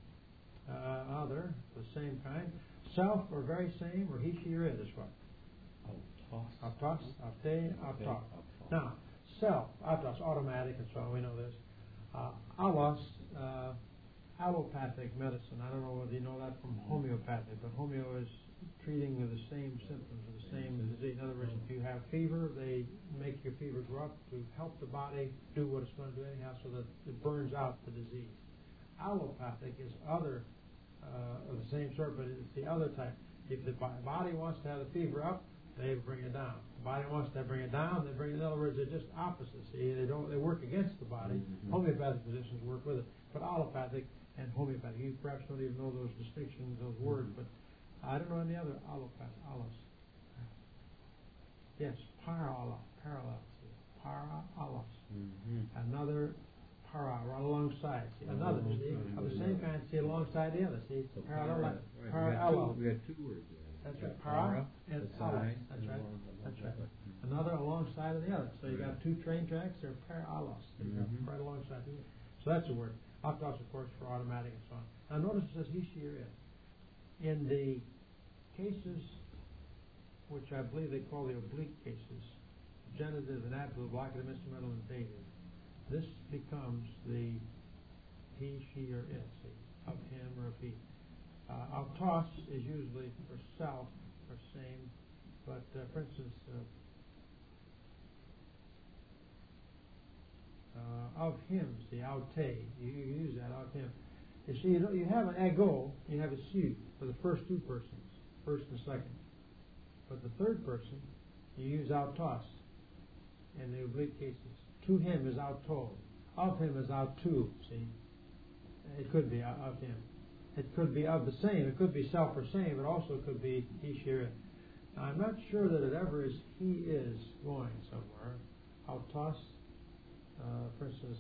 [SPEAKER 1] other, the same kind, self or very same, or he, she, or it is what? Autos, autos. Now, self, autos, automatic, and so on. We know this. Allos, allopathic medicine. I don't know whether you know that from homeopathic, but homeo is treating the same symptoms of the same disease. In other words, if you have fever, they make your fever go up to help the body do what it's going to do anyhow, so that it burns out the disease. Allopathic is other of the same sort, but it's the other type. If the body wants to have the fever up, they bring it down. The body wants to bring it down, they bring it. In other words, they're just opposites. See, they work against the body. Homeopathic physicians work with it, but allopathic and homeopathic, you perhaps don't even know those distinctions, those words, but I don't know any other allopathic. Allos. Yes, parallel. Para-allos. Another para, right alongside. See, another, of the same kind, see, alongside the other. See,
[SPEAKER 2] So
[SPEAKER 1] parallel.
[SPEAKER 2] We got two words there.
[SPEAKER 1] That's right, para and allos. That's right. That's right. Another alongside of the other. So you got two train tracks, they're para-allos. Right alongside. So that's a word. Autos, of course, for automatic and so on. Now notice it says he, she, or it. In the cases which I believe they call the oblique cases, genitive and ablative, vocative, instrumental, and dative, this becomes the he, she, or it, see, of him or of he. Autos is usually for self or same, but for instance, of him, see, aute, you use that, of him. You see, you have an ego, you have a su for the first two persons, first and second. But the third person, you use autos in the oblique cases. To him is auto. Of him is autu, see. It could be of him. It could be of the same. It could be self or same. It also could be he, she, or it. Now, I'm not sure that it ever is he is going somewhere. Autos, for instance,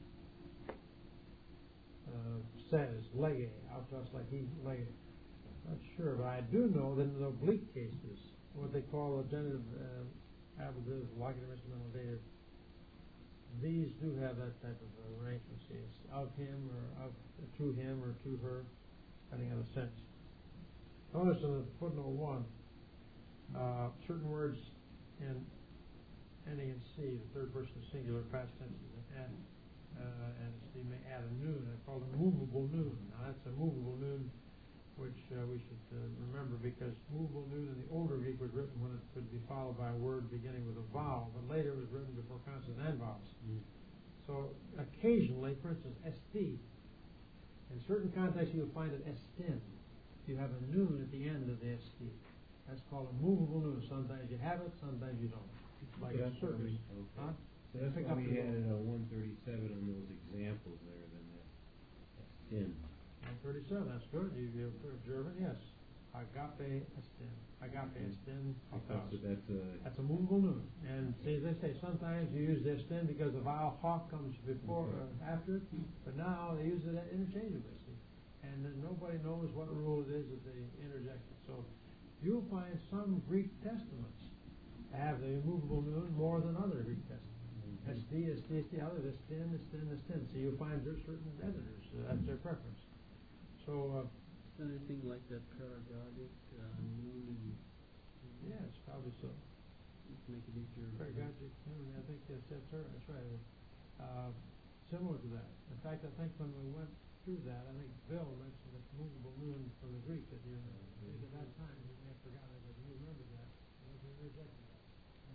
[SPEAKER 1] says lege, autos like he, lege. Not sure, but I do know that in the oblique cases, what they call the genitive, ablative, vocative, instrumental, dative, these do have that type of arrangement. See, it's of him or of to him or to her, depending on the sense. Notice in the footnote 1, certain words in any and C, the third person singular, past tense, and you may add a noon. I call it a movable noon. Now that's a movable noon, which we should remember, because movable noon in the older Greek was written when it could be followed by a word beginning with a vowel, but later it was written before consonants and vowels. So occasionally, for instance, st, in certain contexts you'll find it estin. You have a noon at the end of the st. That's called a movable noon. Sometimes you have it, sometimes you don't. It's like a circus.
[SPEAKER 2] Okay.
[SPEAKER 1] Huh?
[SPEAKER 2] So that's why we added a 137 on those examples there, then that's 10.
[SPEAKER 1] 137, that's good. You observe it, yes. Agape estin. Agape estin. That's a movable noon. And see, as they say, sometimes you use the estin because the vowel ha comes before or after it, but now they use it interchangeably, see. And then nobody knows what rule it is that they interject it. So you'll find some Greek testaments have the movable noon more than other Greek testaments. ST, other, estin. So you'll find there's certain editors, that's their preference. So,
[SPEAKER 3] anything like that paragogic noon?
[SPEAKER 1] Yes, probably so.
[SPEAKER 3] Make it easier.
[SPEAKER 1] Paragogic noon, I think that's right. Similar to that. In fact, I think when we went through that, I think Bill mentioned this movable noon from the Greek that you at that time you may have forgotten it, but you remember that. And we rejected that.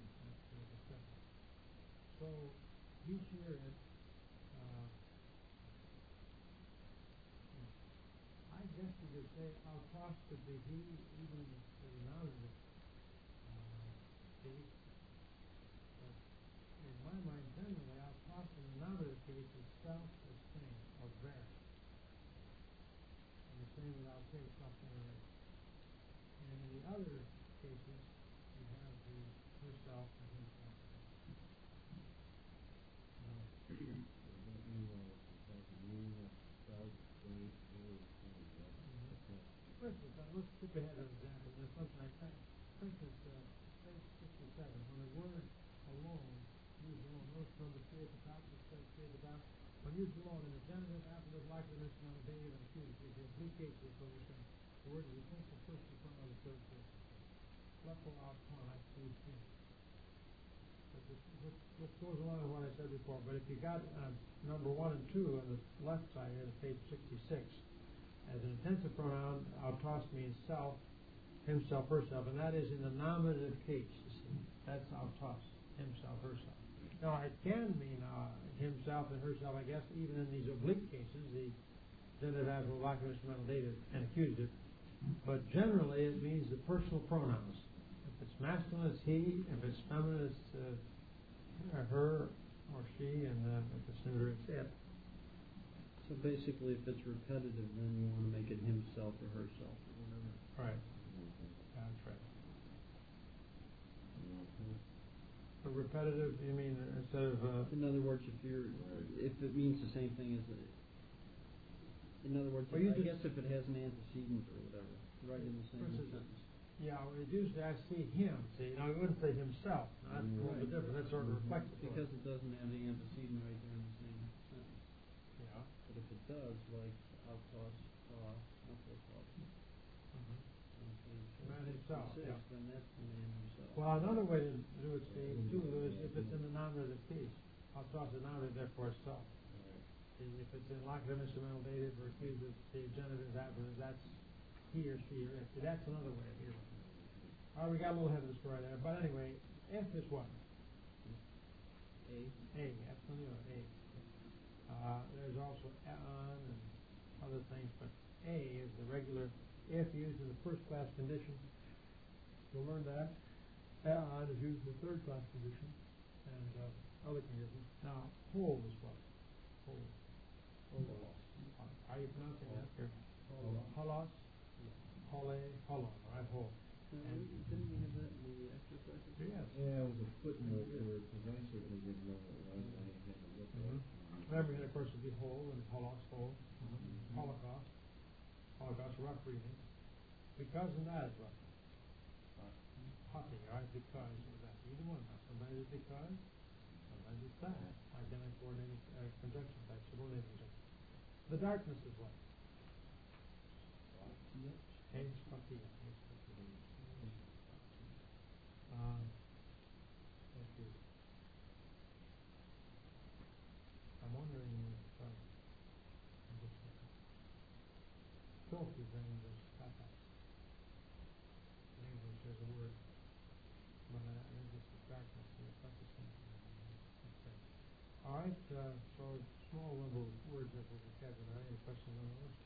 [SPEAKER 1] So, you share it. I guess you could say autos could be he, even in the nominative case. But in my mind, generally, autos in the nominative case is self-esteem or ver. And the same with aute, self-generation. And in the other cases, you have the herself and himself. Let's skip ahead an example. There's something like that. For instance, page 67, when the word alone, used alone, notice number 3 at the top, it says 3 at the top. When used alone in the genitive, ablative, vocative, instrumental, dative, and accusative, the oblique cases, so we say the word is the principal person in front of the third person. Lepo auton, I see him. This goes along with what I said before, but if you got number 1 and 2 on the left side here, page 66, as an intensive pronoun, autos means self, himself, herself, and that is in the nominative case. You see, that's autos, himself, herself. Now it can mean himself and herself, I guess, even in these oblique cases, the genitive, ablative, vocative, instrumental, dative, and accusative. But generally, it means the personal pronouns. If it's masculine, it's he. If it's feminine, it's her or she, and if it's neuter, it's it.
[SPEAKER 3] So basically, if it's repetitive, then you want to make it himself or herself or whatever.
[SPEAKER 1] Right. That's right. So repetitive, you mean instead of...
[SPEAKER 3] in other words, if it means the same thing as... in other words, I guess if it has an antecedent or whatever, right in the same sentence.
[SPEAKER 1] Yeah, well, it usually I see him. See, now we wouldn't say himself. Now, that's a little bit different. That's sort of reflective.
[SPEAKER 3] Because it doesn't have the antecedent right there in the same sentence.
[SPEAKER 1] Yeah.
[SPEAKER 3] if it does, like autos, autotos,
[SPEAKER 1] Man himself, yeah.
[SPEAKER 3] then that's the man himself.
[SPEAKER 1] Well, another way to do it, Steve, too, is if it's in the nominative case. Autos is nominative, therefore it's self. And if it's in locative, instrumental, dative, or accusative, the genitive, adverb, that's he or she or it. So that's another way of hearing. All right, we got a little ahead of the story there. But anyway, F is what?
[SPEAKER 3] A.
[SPEAKER 1] Absolutely, A. There's also on and other things, but A is the regular if used in the first class condition. You'll learn that. On is used in the third class condition and other conditions. Now, hold is what? Hold. How are you pronouncing that? Holos. Hole. Holon. Right, hold.
[SPEAKER 3] Didn't we have that in the exercises?
[SPEAKER 1] Yes.
[SPEAKER 2] Yeah, it was a footnote where, because I certainly didn't know what it was, and I had to look at it.
[SPEAKER 1] Remember, of course, would be whole and holos, whole. Holocaust. Holocaust, rough reading. Because and that is rough. Hotting, right? Because of that. Either one. Sometimes it's because, sometimes it's that. Identical coordinating conjunction type, subordinate conjunction. The darkness is what? Thank you. I'm wondering if Talk is in English, in English there's a word, but I think it's the darkness, it's not the same. Alright, so small number of words that we're vocabulary. Any questions on those?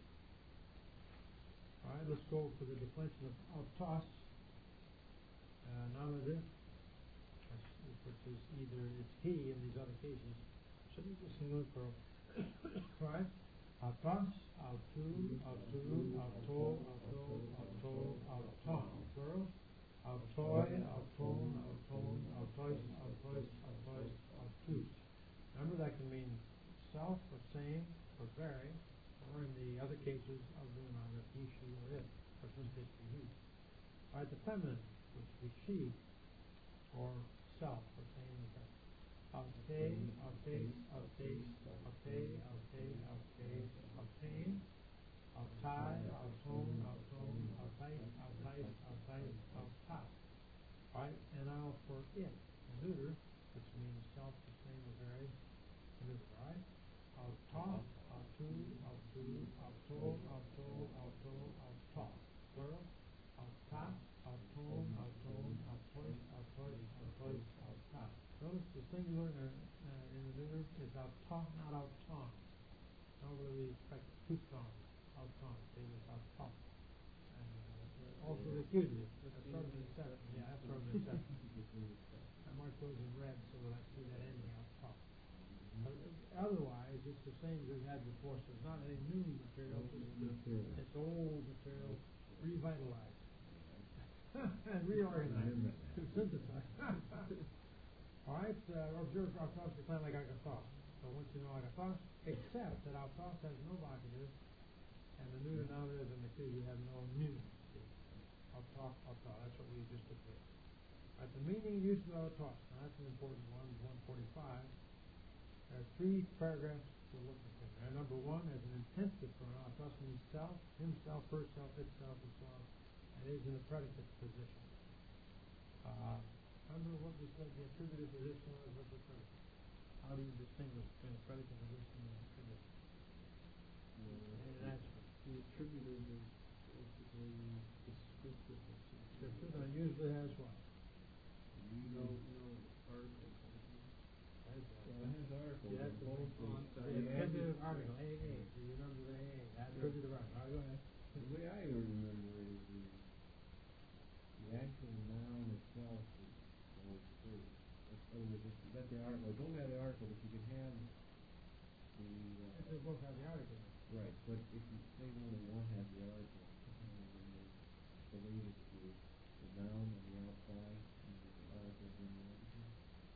[SPEAKER 1] Alright, let's go for the declension of toss. Nominative, which is either it's he in these other cases. Should we just single plural? Alright? Autos, autu, autu, auto, auto, auto, auton. Plural. Autoi, auton, auton, autois, autois, autois, autus. Remember, that can mean self or same or very, or in the other cases of the nominative, he, she, or it, or in this case be he. Alright, the feminine, which would be she, or self, or same or very. Obtain, obtain, obtain, obtain, obtain, obtain, obtain, obtain, obtone, obtone, obtain, obtain, obtain, obtain. Alright, and now for it, neuter, which means self, the same or very, neuter, right? Auto, autu, autu, auto, auto, auto, auto. Plural. Auta, auton, auton, autois, autois, autois, auta. Notice the singular in the neuter is auta, not auton. Normally we expect two tones. Auton, say this auta. And also the accusative. That's started in seven. Yeah, that's started in seven. I mark those in red so that I see that ending auta. But otherwise, it's the same as we had before. So it's not any new material. It's old material revitalized. And reorganized to synthesize. Alright, observe autos decline like agathos. So once you know agathos, except that autos has no vocative, and the neuter nominative and the accusative have no mu. Autos, autos. That's what we just did. Alright, the meaning and use of autos. Now that's an important one, 145. There are three paragraphs to look at. And number one, as an intensive pronoun, autos means self, himself, herself, itself, and so on. And is in the predicate position. Remember what we said, the attributive position was with the predicate. How do you distinguish between the predicate position and the attributive?
[SPEAKER 3] The attributive is basically descriptive.
[SPEAKER 1] Descriptive usually has what?
[SPEAKER 3] No article.
[SPEAKER 2] It has article.
[SPEAKER 1] Yeah, the attributive article, AA. Do you remember the AA? Attributive article. All right, go ahead.
[SPEAKER 2] The way I remember it is the actual noun itself is always first. You got the article. Don't have the article, but you can have the...
[SPEAKER 1] If they both have the article.
[SPEAKER 2] Right, but if you say only one has the article, the latest is the noun on the outside and the article in the other.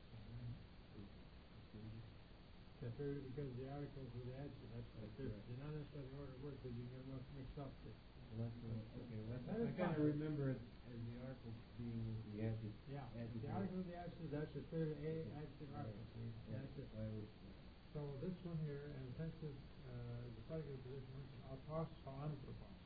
[SPEAKER 1] Because the articles with the adjective, that's what they're not necessarily the order of words, because you get them mixed up.
[SPEAKER 2] I kind of remember it as the article being the adjective.
[SPEAKER 1] Yeah, the article of the adjective, that's the third adjective article. That's it. So this one here, an intensive the predicate position is autos or anthropos.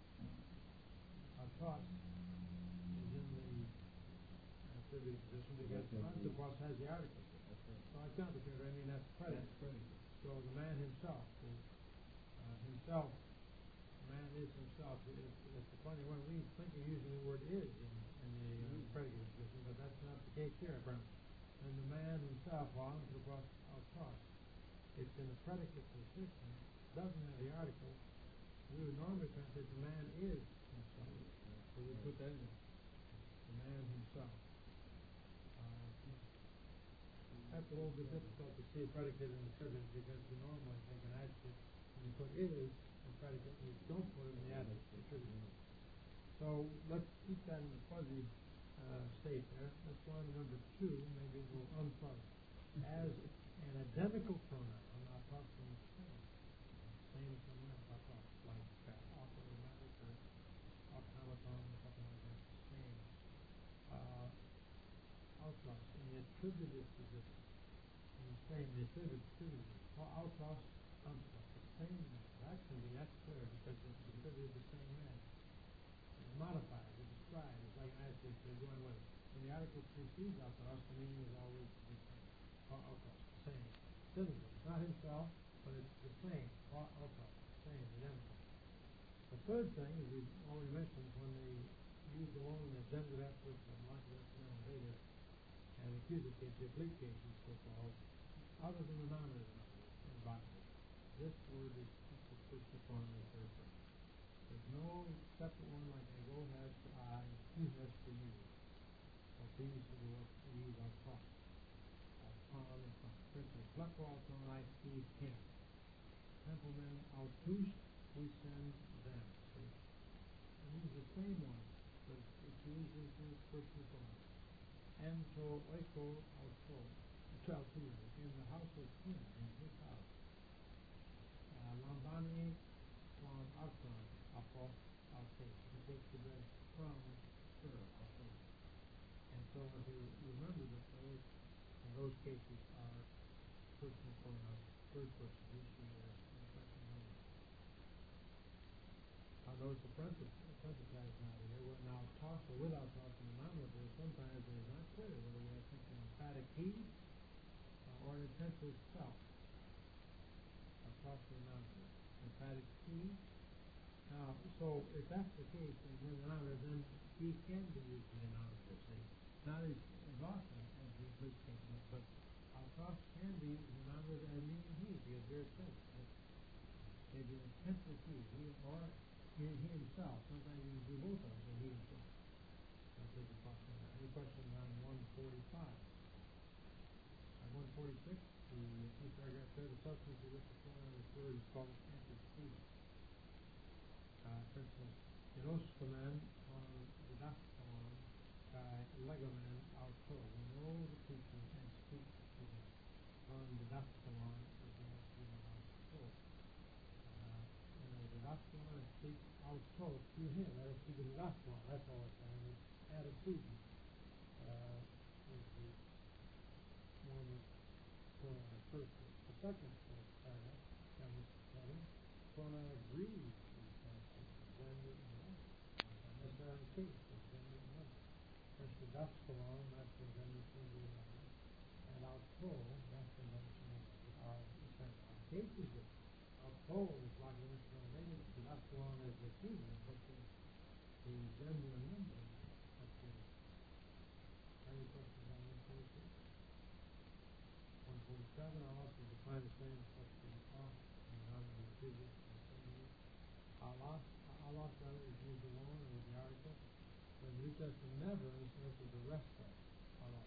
[SPEAKER 1] Autos is in the attributed position because anthropos has the article. So I count the I mean that's predicate. So the man himself is himself. Man is himself. It's funny when we think of using the word is in the predicate position, but that's not the case here, apparently. And the man himself, anthropos autos, it's in the predicate position, doesn't have the article. We would normally translate the man is himself. So we put that in. The man himself. That's a little bit difficult to see a predicate in the subject because you normally take an adjective and you put is in predicate and you don't put it in the adjective. So let's keep that in the fuzzy state there. Let's go on to number 2. Maybe we'll unplug. As an identical pronoun, I'll talk to the same as something else. I'll talk like automatic or automaton or something like that. Same. Autos in the attributed position. In the same, the attributed. Autos, anthropos. The same man. That can be, that's clear because it's attributed the same man. It's modified, it's described. It's like an adjective, they're going with it. When the article precedes autos, the meaning is always the same. Autos, the same. Synonym. Not himself, but it's the same. Autos, the same, identical. The third thing, as we already mentioned, when they use the one in the genitive adverb, the molecular later, and accusative, the oblique cases, so-called, other than the nominative in the Bible. This word is the first form of the third person. There's no separate one like I go has for I, he has for you. Or these are the words we use on top. Upon and from. For instance, Plekoauton, I see him. Templemen, autus, we send them. See? And these are the same ones, but it's used as the personal pronoun. Ento, oiko, auto. In the house of him, in his house. Lambani, from Akron, Apo, Alte. He takes the bread from her, Alte. And so if you remember that those cases are personal pronouns, third person, usually in second number. Now notice the parenthesis is not here. We're now toss or without toss in the nominative. Sometimes it is not clear whether we have something emphatic he or an intensive self. Toss in the nominative. Emphatic he. Now, so if that's the case, and in the nominative, then he can be used in the nominative. See? Not as often as the oblique cases, but toss can be used in the nominative as meaning he, because very simple. Maybe an intensive he or he himself. Sometimes you can do both of them, he himself. That's a question. Any questions on 145? On 146, the key paragraph there, the substance of which the pronoun refers is called antecedent. For instance, Genoskomen on the Dachon by Legomen auto. We know the teacher and speak to him. On the Dachon is the antecedent auto. The Dachon and speak auto to him. That is to the Dachon. That's all it's saying. The antecedent is the one pronoun first. The second paragraph, that was heading, pronoun agrees with the antecedent. Gender and number. That's not the case. It's gender and number. First the Dachon, that's the gender singular number. And auto, that's the gender singular. Are the same. Our case is that auto is like an instrument. The Dachon is the singular, but the gender and number, that's the any questions on 146? 147, I'll also define the same as the off and nominative previous and singular. Allah is used alone or with the article. But in the New Testament, never in the sense of the rest of Allah.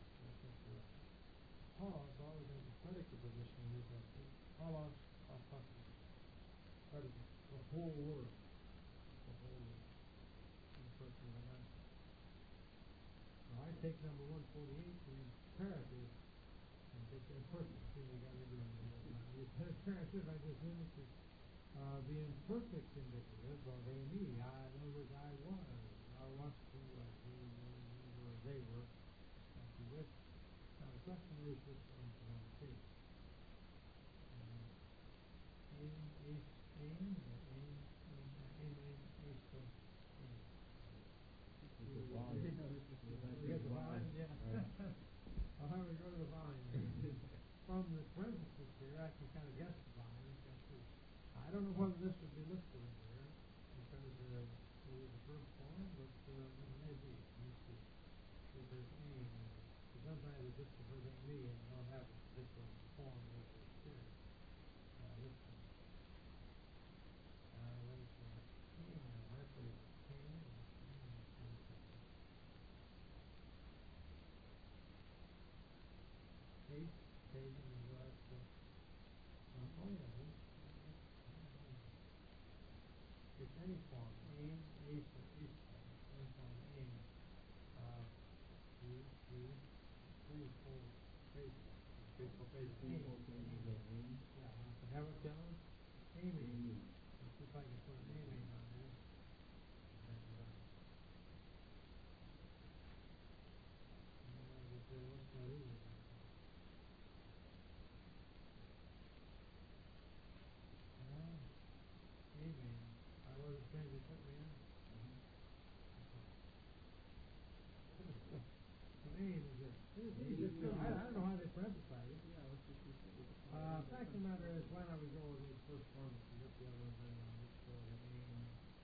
[SPEAKER 1] Paul always has a predicate position in the New Testament. Allah are predicate. The whole word. The whole word. In the person of the man. Now I take number 148 to use imperative and take the imperfect. See, we got to do the imperative. I just mean it to the imperfect indicative of a me. In other words, I was. I was to he were, they were, and to which. Now the question is which one to case. A I'll have to go to the volume. From the parentheses here, I can kind of guess the volume. I don't know whether this would be listed in there because it was the first form, but it may be. Let me see. If there's aim in it. Because sometimes it's just because it's me and I don't have a particular form of the experience. This one. What is that? That's what it's aim. Taste, is what? Oh yeah. It's any form. Aim, ace, any form. Aim. 2, 3, 4 phases. 3, 4 phases. Aim. Yeah. Have it down. Aiming. Let's see if I can put an aiming on there. What's that easy? Aiming. I wasn't trying to put me in. So aim is it? I don't know how they emphasize it. Fact of the matter is, why not we go with those first forms and get the other one then on this go with aim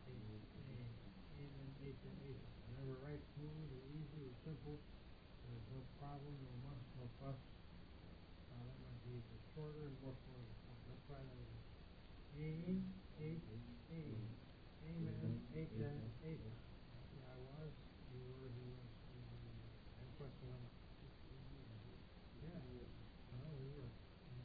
[SPEAKER 1] and ace. Never right, smooth, or easy, or simple. There's no problem, no muss, no fuss. That might be either shorter and more shorter. Let's try that again. Aim, aim. Amen, amen. Yeah, I was. You were. He was. And question on it. Yeah. Oh, we were.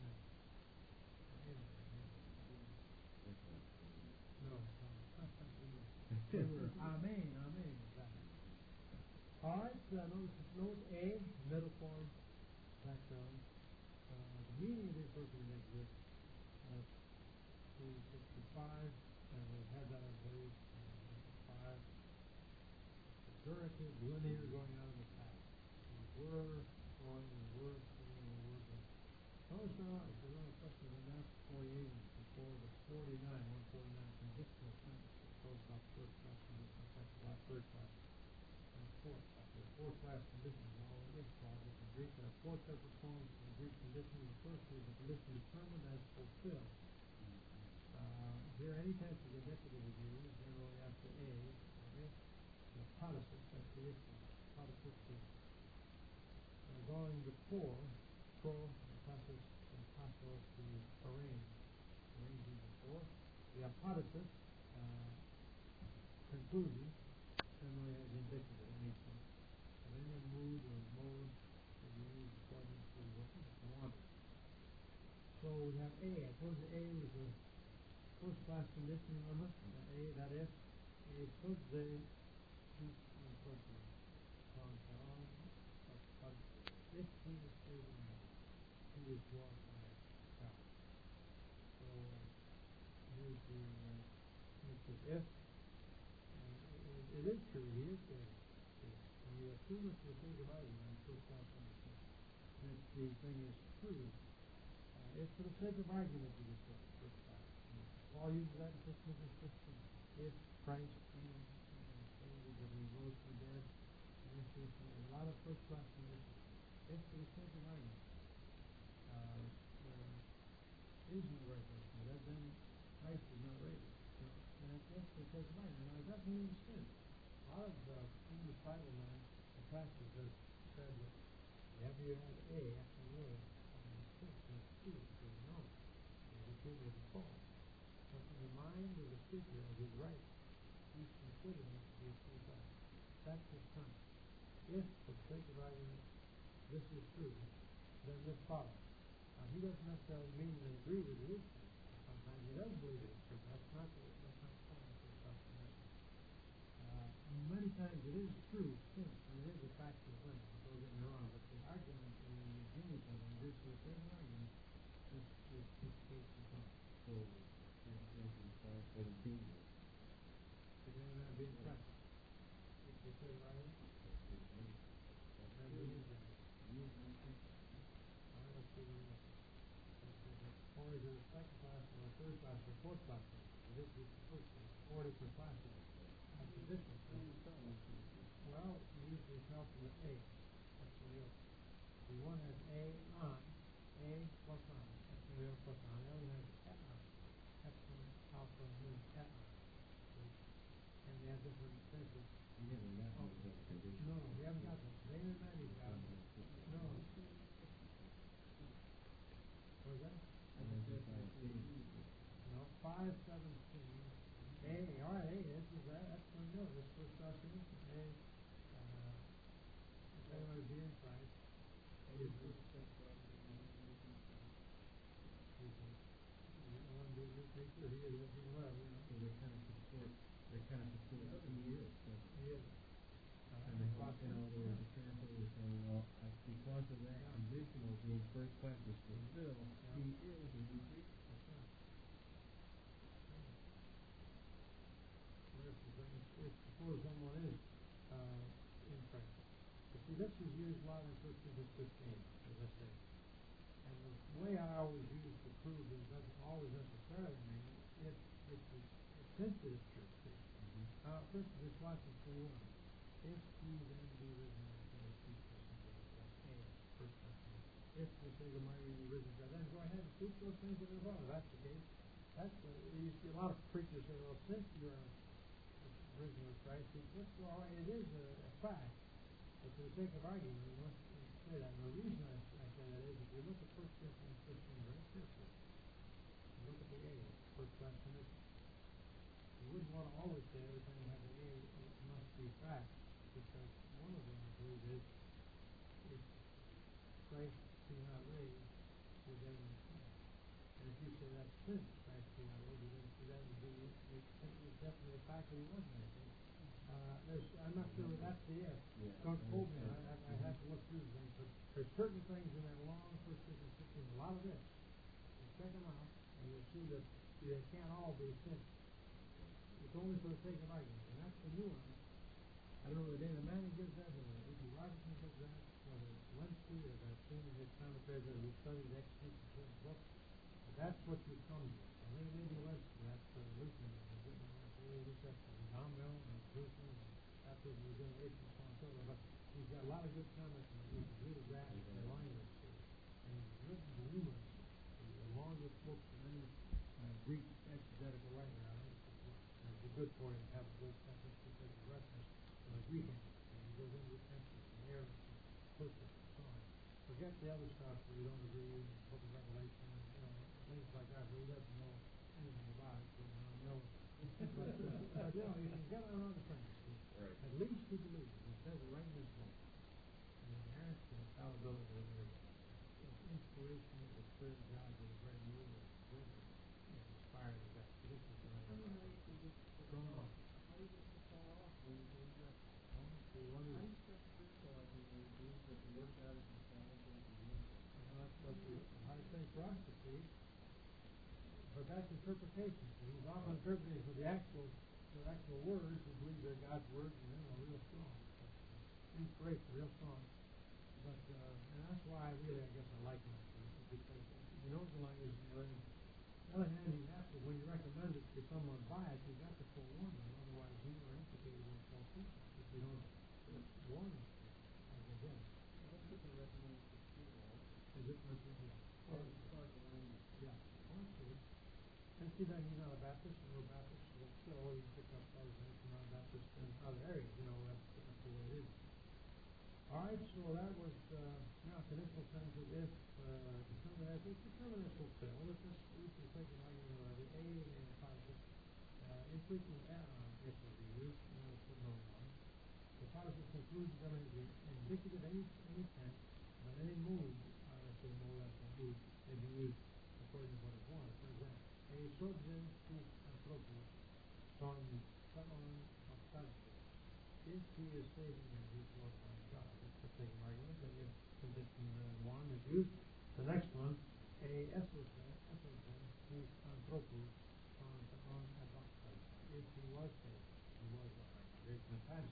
[SPEAKER 1] No. We were. Amen. All right. Note A, middle form, background. The meaning of this person exists. 265, and we had that on page 5. Durative, linear, going out of the past. We were going. Notice now, if there's another question, then that's 48 before the 49, 149, conditional sentences. Goes about first class condition, second class, third class, and fourth class. The fourth class condition is all it is called. In Greek, there are 4 separate forms of the Greek condition. The first is the condition determined as fulfilled. Here, any tense is indicative is used, generally after A, okay? The participle, that's the issue. Participle going before, the passive and passive to arrange. Arranging before. The apodosis, conclusion, generally as indicative in each one. And then the mood or mode is used according to what is wanted. So we have A. I suppose A was the first class condition, remember? A, that is. A should they if he is saving me, he is glorifying God. So here's the if. It is true, he is saving. And we assume it's the sake of argument, first class condition. If the thing is true, it's for the sake of argument we just put first class. Paul uses that in 1 Corinthians 15. If Christ came and saved that he rose from the dead, and a lot of first class conditions. If for the sake of argument, there is no resurrection, then Christ is not raised. And it's just for the sake of argument. Now, that means sin. A lot of English Bible men and pastors have said that whenever you have A after the word, that's true, there's no. The truth is false. But in the mind of the speaker, as he's right, he's considering it to be a true fact. That's his comment. If, for the sake of argument, this is true, then this follows. Now, he doesn't necessarily mean to agree with it is true. Sometimes he does believe it is true. That's not the point of this document. Many times it is true, sin, and it is a fact of sin. Don't get me wrong, but the argument in the beginning of it is for the sake of argument, this case is not. So, being not being practiced. If you say right, then it is right. I don't see the is it a second class or a third class or a fourth class? This is the first class, 4 different classes. That's the difference. Well, you usually tell from the A. That's the real. The one has A on, A plus on. That's the real plus on. The other has et on. Epsilon, alpha, mu, et on. And they have different senses.
[SPEAKER 2] You haven't got that condition.
[SPEAKER 1] No, we haven't got that. They haven't got it. No. What was that? No, 517. A, all right, A, this is that. That's what we know. This first document, A, everyone is in Christ. A is the one who is the creature. He is the love, you know.
[SPEAKER 2] So they kind of support who he is.
[SPEAKER 1] He is.
[SPEAKER 2] And they want, in other words, the translator is saying, well, because of that condition of being first class is fulfilled, he is a new creature.
[SPEAKER 1] That's right. If suppose someone is in Christ. But see, this is used a lot in 1 Corinthians 15, as I say. And the way I always use to prove it doesn't always necessarily mean it's sensitive to. For instance, this Colossians 3:1. If he then be risen in the future, that's A, first person. If we say the mighty risen God, then go ahead and speak those things that are above. That's the case. That's you see a lot of preachers say, well, since you're risen with Christ, well, it is a fact. But for the sake of argument, we must say that. And the reason I say that is if you look at 1 Corinthians 15 very carefully, you look at the A, first class condition. You wouldn't want to always say every time you have the A, it must be fact, because one of them, I believe, is if Christ be not raised, you're dead in sin. And if you say that since Christ be not raised, you're going to see that would be it's definitely a fact that he wasn't raised. I'm not sure if that's the if. Don't quote me. I have to look through things, but there's certain things in that long 1 Corinthians 15, a lot of this. You check them out, and you'll see that they can't all be since. It's only for the sake of argument, and that's the nuance. I don't know whether Dana Manning gives that, or A.T. Robertson gives that, whether Lenski or that seen in his commentaries that we studied the execution of certain books. But that's what you come to. I think maybe Lenski, that's Lutheran, and getting on that way, look at Tom Mellon and Lutheran, and baptism of regeneration, and so on and so forth. But he's got a lot of good comments, and he's really graphic and language, and he's written numerous. He's the longest book of any Greek exegetical writer. I think it's good for him to have a good sentence because of reference to the Greek and he goes into the tenses and errors and purpose and so on. Forget the other stuff where you don't agree with the book of Revelation and things like that where he doesn't know anything about it, so but you can get on the premises.
[SPEAKER 2] Right.
[SPEAKER 1] At least he believes it. He says it right in this book. And the inerrancy and infallibility of the inspiration of the Spirit of God that is very new and good and inspired of that. This is the right one. Go on.
[SPEAKER 4] How do you get so far off when you do that?
[SPEAKER 1] How do you
[SPEAKER 4] start spiritualizing when you believe that the Word of God is infallible and unique?
[SPEAKER 1] That's what the hard thing for us to see. But that's interpretation. So he's often interpreting for the actual words. We believe they're God's words and they're real strong. Inspiration, real strong. But and that's why I guess I like him, because he knows the language and learning. On the other hand, you have to, when you recommend it to someone biased, you've got to forewarn them. Otherwise, you are implicated in false teaching if you don't warn them. As I said.
[SPEAKER 4] Let's look at recommended to school.
[SPEAKER 1] Is it versus
[SPEAKER 4] Or as far as the language.
[SPEAKER 1] Yeah. Okay. And see that he's not a Baptist, and we're Baptist, so still you pick up other things from not Baptist in other areas. That's the way it is. All right, so that was conditional sentences if determinants will fail. Let's just take an argument of the A and positive. Infrequent if will be used, put no one. The positive concludes them as indicative any tense, but any mood, let's say more or less than mood, may be used according to what is wanted. For example, a subject to anthropos, son of Christ. If he is saving him, he's glorifying God. That's the same argument. Then you have condition 1 is used. The next one, a esosen, who's anthropos, on about Christ. If he was saved, he was creation of past.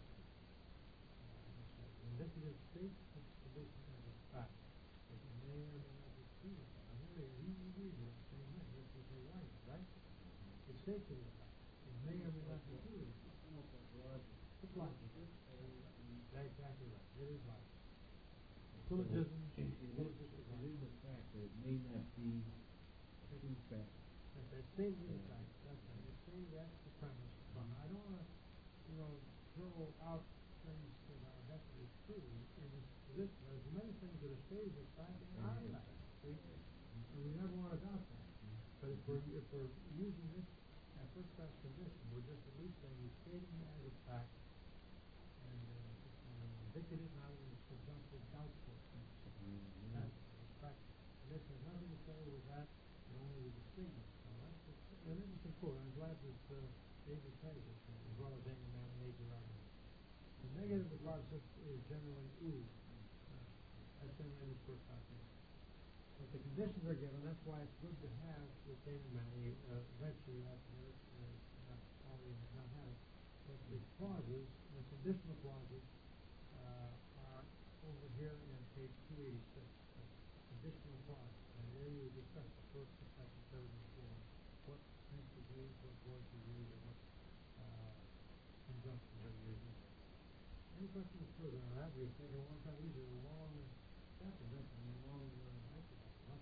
[SPEAKER 1] Indicative state of condition as a fact. But he may or may not be true. I'm really reading it the same way. mistake it is like. It may or may not be true. It's logic. That's exactly right. It is logic. Syllogism
[SPEAKER 2] It is a fact that it may not be a true fact.
[SPEAKER 1] That's statement is fact. That's right. It's saying that's the premise. But I don't want to, throw out things that are definitely true in this position. There's many things that are stated as fact and are fact. See? And we never want to doubt that. But if we're using this as first class condition, we're just at least saying he's stating it as a fact and indicative, not in a subjunctive, doubtful sense. That's the fact. And this has nothing to say with that, but only with the statement. So that's an interesting quote. I'm glad that David said this, as well as any man in major argument. The negative of logic is generally ooh. That's generally the first argument. But the conditions are given, that's why it's good to have the denouement. Eventually you have to get it, not already not have it. But the clauses, the conditional clauses, are over here in page 286. Conditional clause. And there you discuss the first, the second, third, and fourth. What tense is used, what voice is used, and what conjunctions are used. Any questions further on that? We've taken a long time. These are long chapters, and long exercises.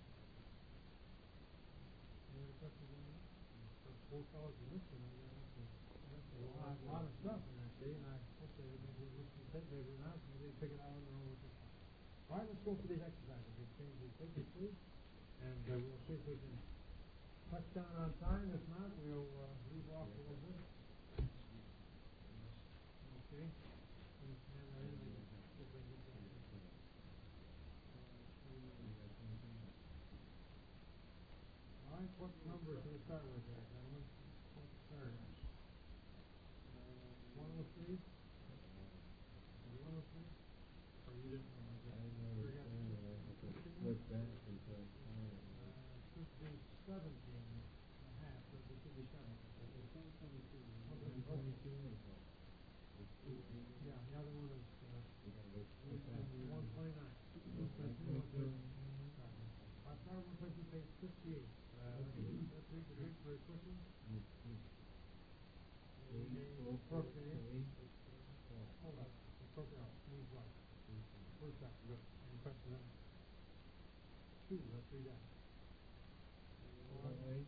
[SPEAKER 1] Any other questions on that? Four fellows are listening. That's a lot of stuff in there, see, and I hope they maybe listen to it, maybe not, maybe they pick it out on their own. All right, let's go for these exercises. They change the ticket, please, and we'll see if we can touch down on time. If not, we'll leave off a little bit. Okay. Please hand that in. See if we can get that. All right, what number should we start with there, gentlemen? Let's start. 103? 103? Or you didn't know?
[SPEAKER 2] What's that?
[SPEAKER 1] Should be 17 and a half, but it should be 17. Yeah, the other one is 129. I'll start with page 58. Let's read the Greek very quickly. Appropriate. Hold on. Appropriate. Means what? First up. Good. Any questions on that? 2. Let's read that. 4. 5.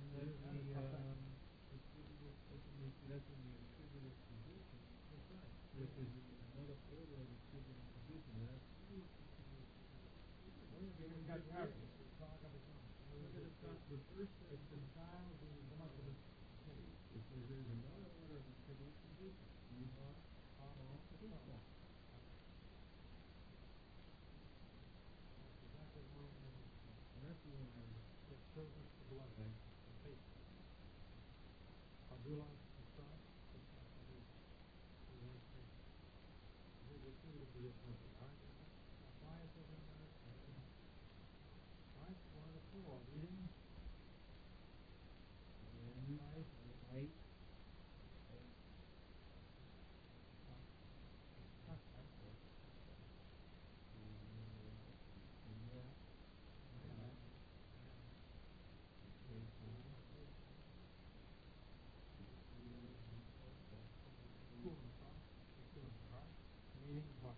[SPEAKER 1] 8,000.
[SPEAKER 4] which is another order of distributing position. That's
[SPEAKER 1] we got the articles.
[SPEAKER 4] the first it's the styles and the market. It says there's another order of distributing position. You are off the top. And that's the one that servants the blood and faith. Abdullah the Son, meaning what?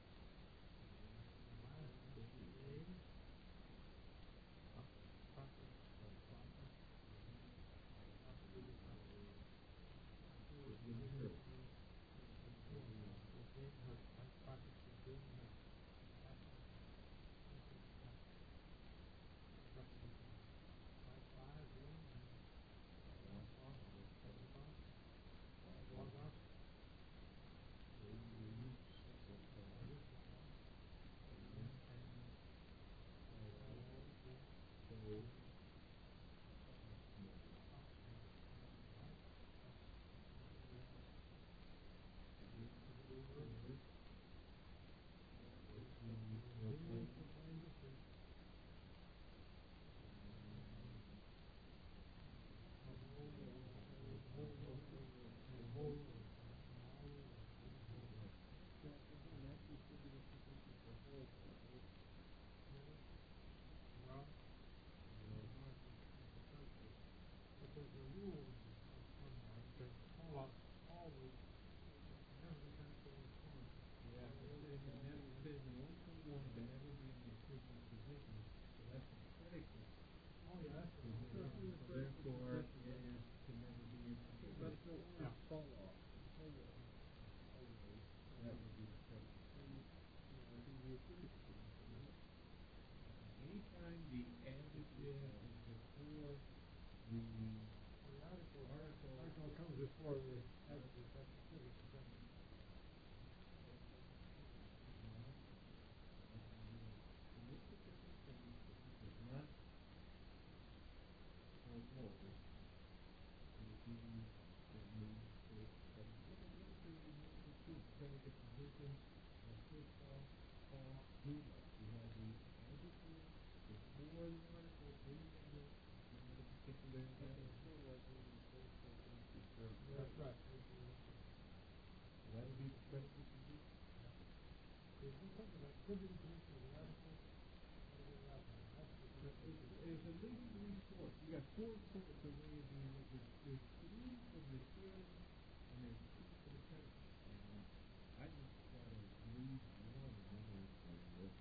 [SPEAKER 4] Anytime the adjective is before the article
[SPEAKER 1] comes before the adjective, that's specific to something.
[SPEAKER 4] In this particular case, it is not over. It is being predicate position of first off, we have the adjective before the article in the particular
[SPEAKER 1] That's right.
[SPEAKER 4] that would be the predicate position.
[SPEAKER 1] There's something like privilege of the article.
[SPEAKER 4] It's a legal source. You got four sorts of ways of doing it. There's three for the hearing and there's two for the predicate. I just got to read one and then I'll say this.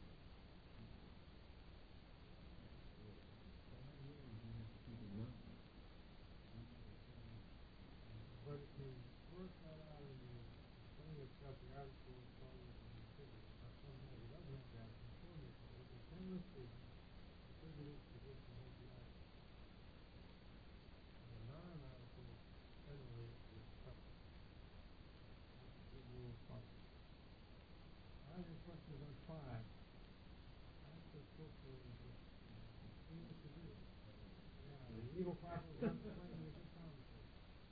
[SPEAKER 1] But if you work that out in the thing that's got the article and so on, you can consider it. Now, some have it doesn't have that. And some is it can generally speaking, the privilege position has the article. And the non-article generally is subject. That's a good rule of thumb. I have any questions on 5. That's the book for evil to do. Yeah, the evil part was not playing a good conversation.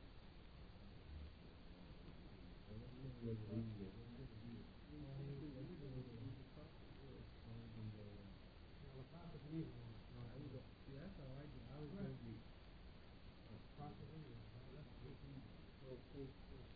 [SPEAKER 1] The prophet evil.
[SPEAKER 4] That's how I do. I was going to be
[SPEAKER 1] Prophet evil. That's good.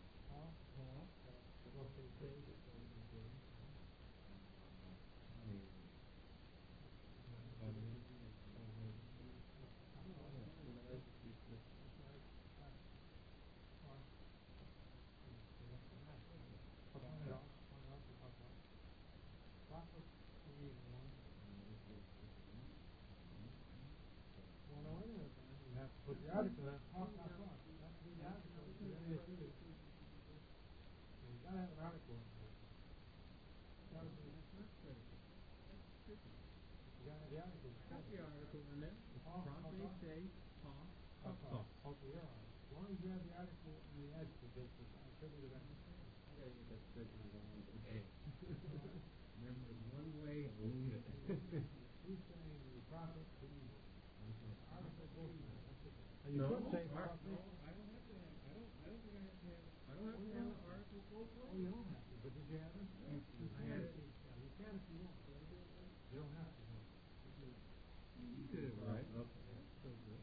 [SPEAKER 1] Put the article, that's the article. gotta have an article in there.
[SPEAKER 4] That's not critical. That's tricky.
[SPEAKER 1] You gotta have the article.
[SPEAKER 4] Got the article in there. Property, say, talk, talk.
[SPEAKER 1] Okay, you're all right. As long as you have the article in the adjective, I could be the best.
[SPEAKER 4] Okay, that's good. Remember, there's one way and leave it.
[SPEAKER 1] He's saying the prophet to evil. Article both ways. You
[SPEAKER 2] No,
[SPEAKER 1] could say
[SPEAKER 4] No,
[SPEAKER 1] prophet.
[SPEAKER 4] I don't have to have. I don't think I have to have. I don't have to have the article both ways.
[SPEAKER 1] Oh, you don't have to, but did you have it?
[SPEAKER 4] You
[SPEAKER 1] I
[SPEAKER 4] can.
[SPEAKER 1] had it. Yeah, you can if you want. You don't have to. No.
[SPEAKER 4] You did it right. Okay. So good.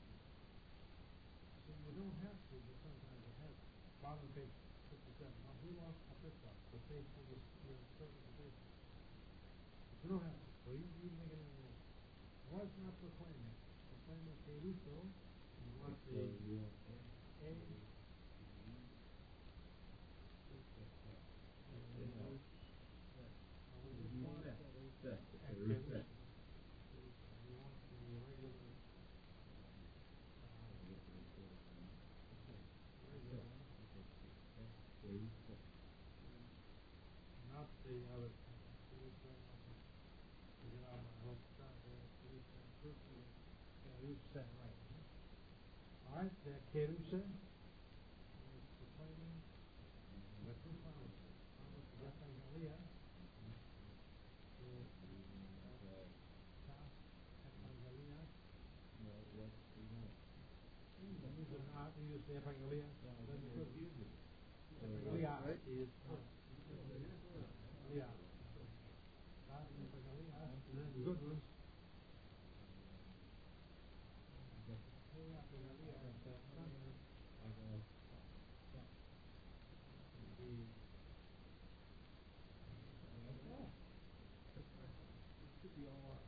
[SPEAKER 1] So you don't have to, but sometimes it has. Bottom page 57. Now, who lost a fifth one? The page for the certification. But you don't have to. So you make it in the was not proclaiming. Proclaiming Keruso. You want the A. Not the other thing. You know, I hope Kerusa, right? All right, that Kerusa is proclaiming the two promises. Promise of Evangelia. Evangelia.
[SPEAKER 4] No, what we want.
[SPEAKER 1] These are not, you use the Evangelia.
[SPEAKER 4] Then you could use it.
[SPEAKER 1] Evangelia is yeah. Evangelia, and then the good ones.
[SPEAKER 4] Should be all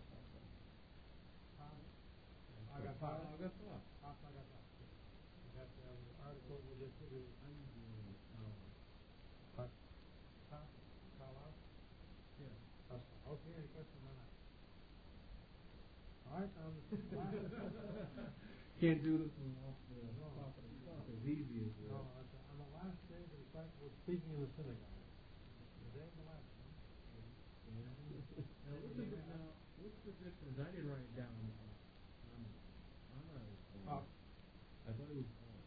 [SPEAKER 1] I got five.
[SPEAKER 4] I got five.
[SPEAKER 1] You got the article we just put in.
[SPEAKER 4] I'm doing
[SPEAKER 1] But, call out?
[SPEAKER 4] yeah.
[SPEAKER 1] Okay, any questions on that? All right, last.
[SPEAKER 4] Can't do this one off the
[SPEAKER 1] No.
[SPEAKER 4] top of the cuff as easy as
[SPEAKER 1] No, on the last day, the disciples were speaking in the synagogue. The day of the last one.
[SPEAKER 4] Now, what's the difference? I didn't write it down.
[SPEAKER 1] Up.
[SPEAKER 4] I thought it was on.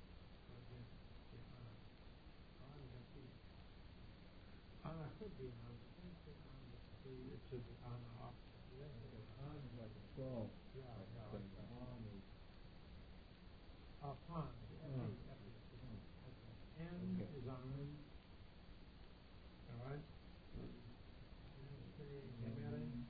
[SPEAKER 1] Anna could be on, but don't say on, but it should be on or off.
[SPEAKER 4] On is like a 12.
[SPEAKER 1] Yeah.
[SPEAKER 4] On is
[SPEAKER 1] Upon. N is on. All right? And say, Gemere.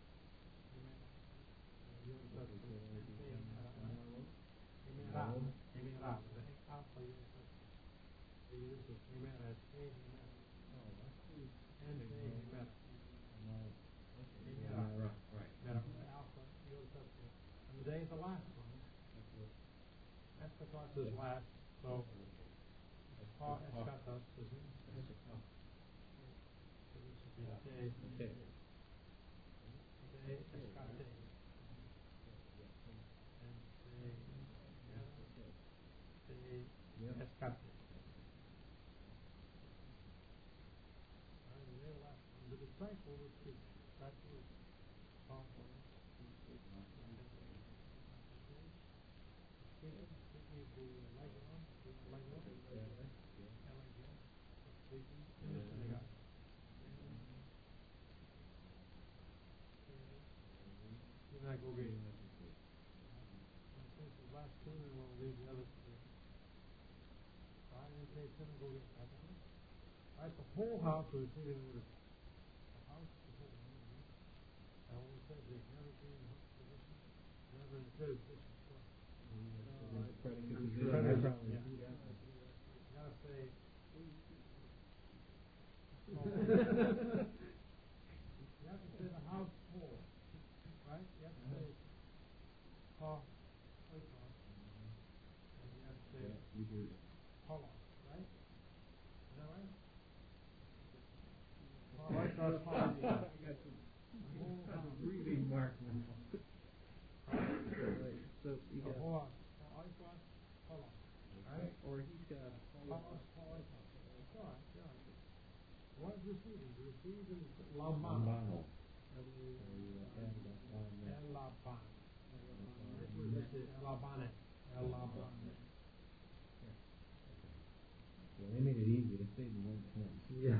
[SPEAKER 1] And the day is the last one. Eschatos is last, so Pa Eschatos is day Eschatos. And say Eschatos. The disciple was speaking. That was Paul. Speaking to speaking in the synagogue. You're not going to read it. Since the last two, and we'll read the other three. I didn't say synagogue. Right, the whole house was receiving the word. The house, the whole house. I always said there's never been a position, never in a position. You gotta say. You have to say the house full, right? You have to say ha, and you have to say hola, right? Is that right?
[SPEAKER 4] I got some breathing mark now.
[SPEAKER 3] So you got
[SPEAKER 1] hold on. Right?
[SPEAKER 3] or he's got
[SPEAKER 1] That's all right. Yeah. was receiving. The received is lambano. Elabane.
[SPEAKER 4] Well, they made it easy to say the one tense.
[SPEAKER 3] Yeah.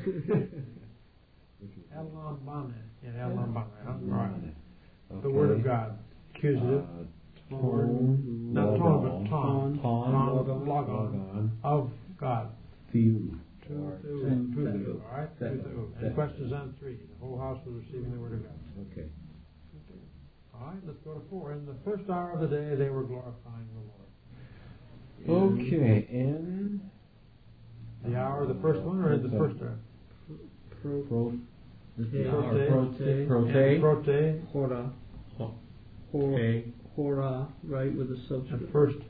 [SPEAKER 1] Elambane. Yeah, elambane. Right.
[SPEAKER 4] Okay.
[SPEAKER 1] The word of God. Accusative.
[SPEAKER 3] Ton.
[SPEAKER 1] Not ton, but ton.
[SPEAKER 4] Logon.
[SPEAKER 1] Of God.
[SPEAKER 4] Theou.
[SPEAKER 1] To all right? And questions on 3. The whole house was receiving the word of God.
[SPEAKER 4] Okay.
[SPEAKER 1] All right, let's go to 4. In the first hour of the day, they were glorifying the Lord.
[SPEAKER 4] Okay, and
[SPEAKER 1] The hour, the first one, or the first hour?
[SPEAKER 4] prote.
[SPEAKER 3] Hora. Hora, right, with a subject.
[SPEAKER 1] The first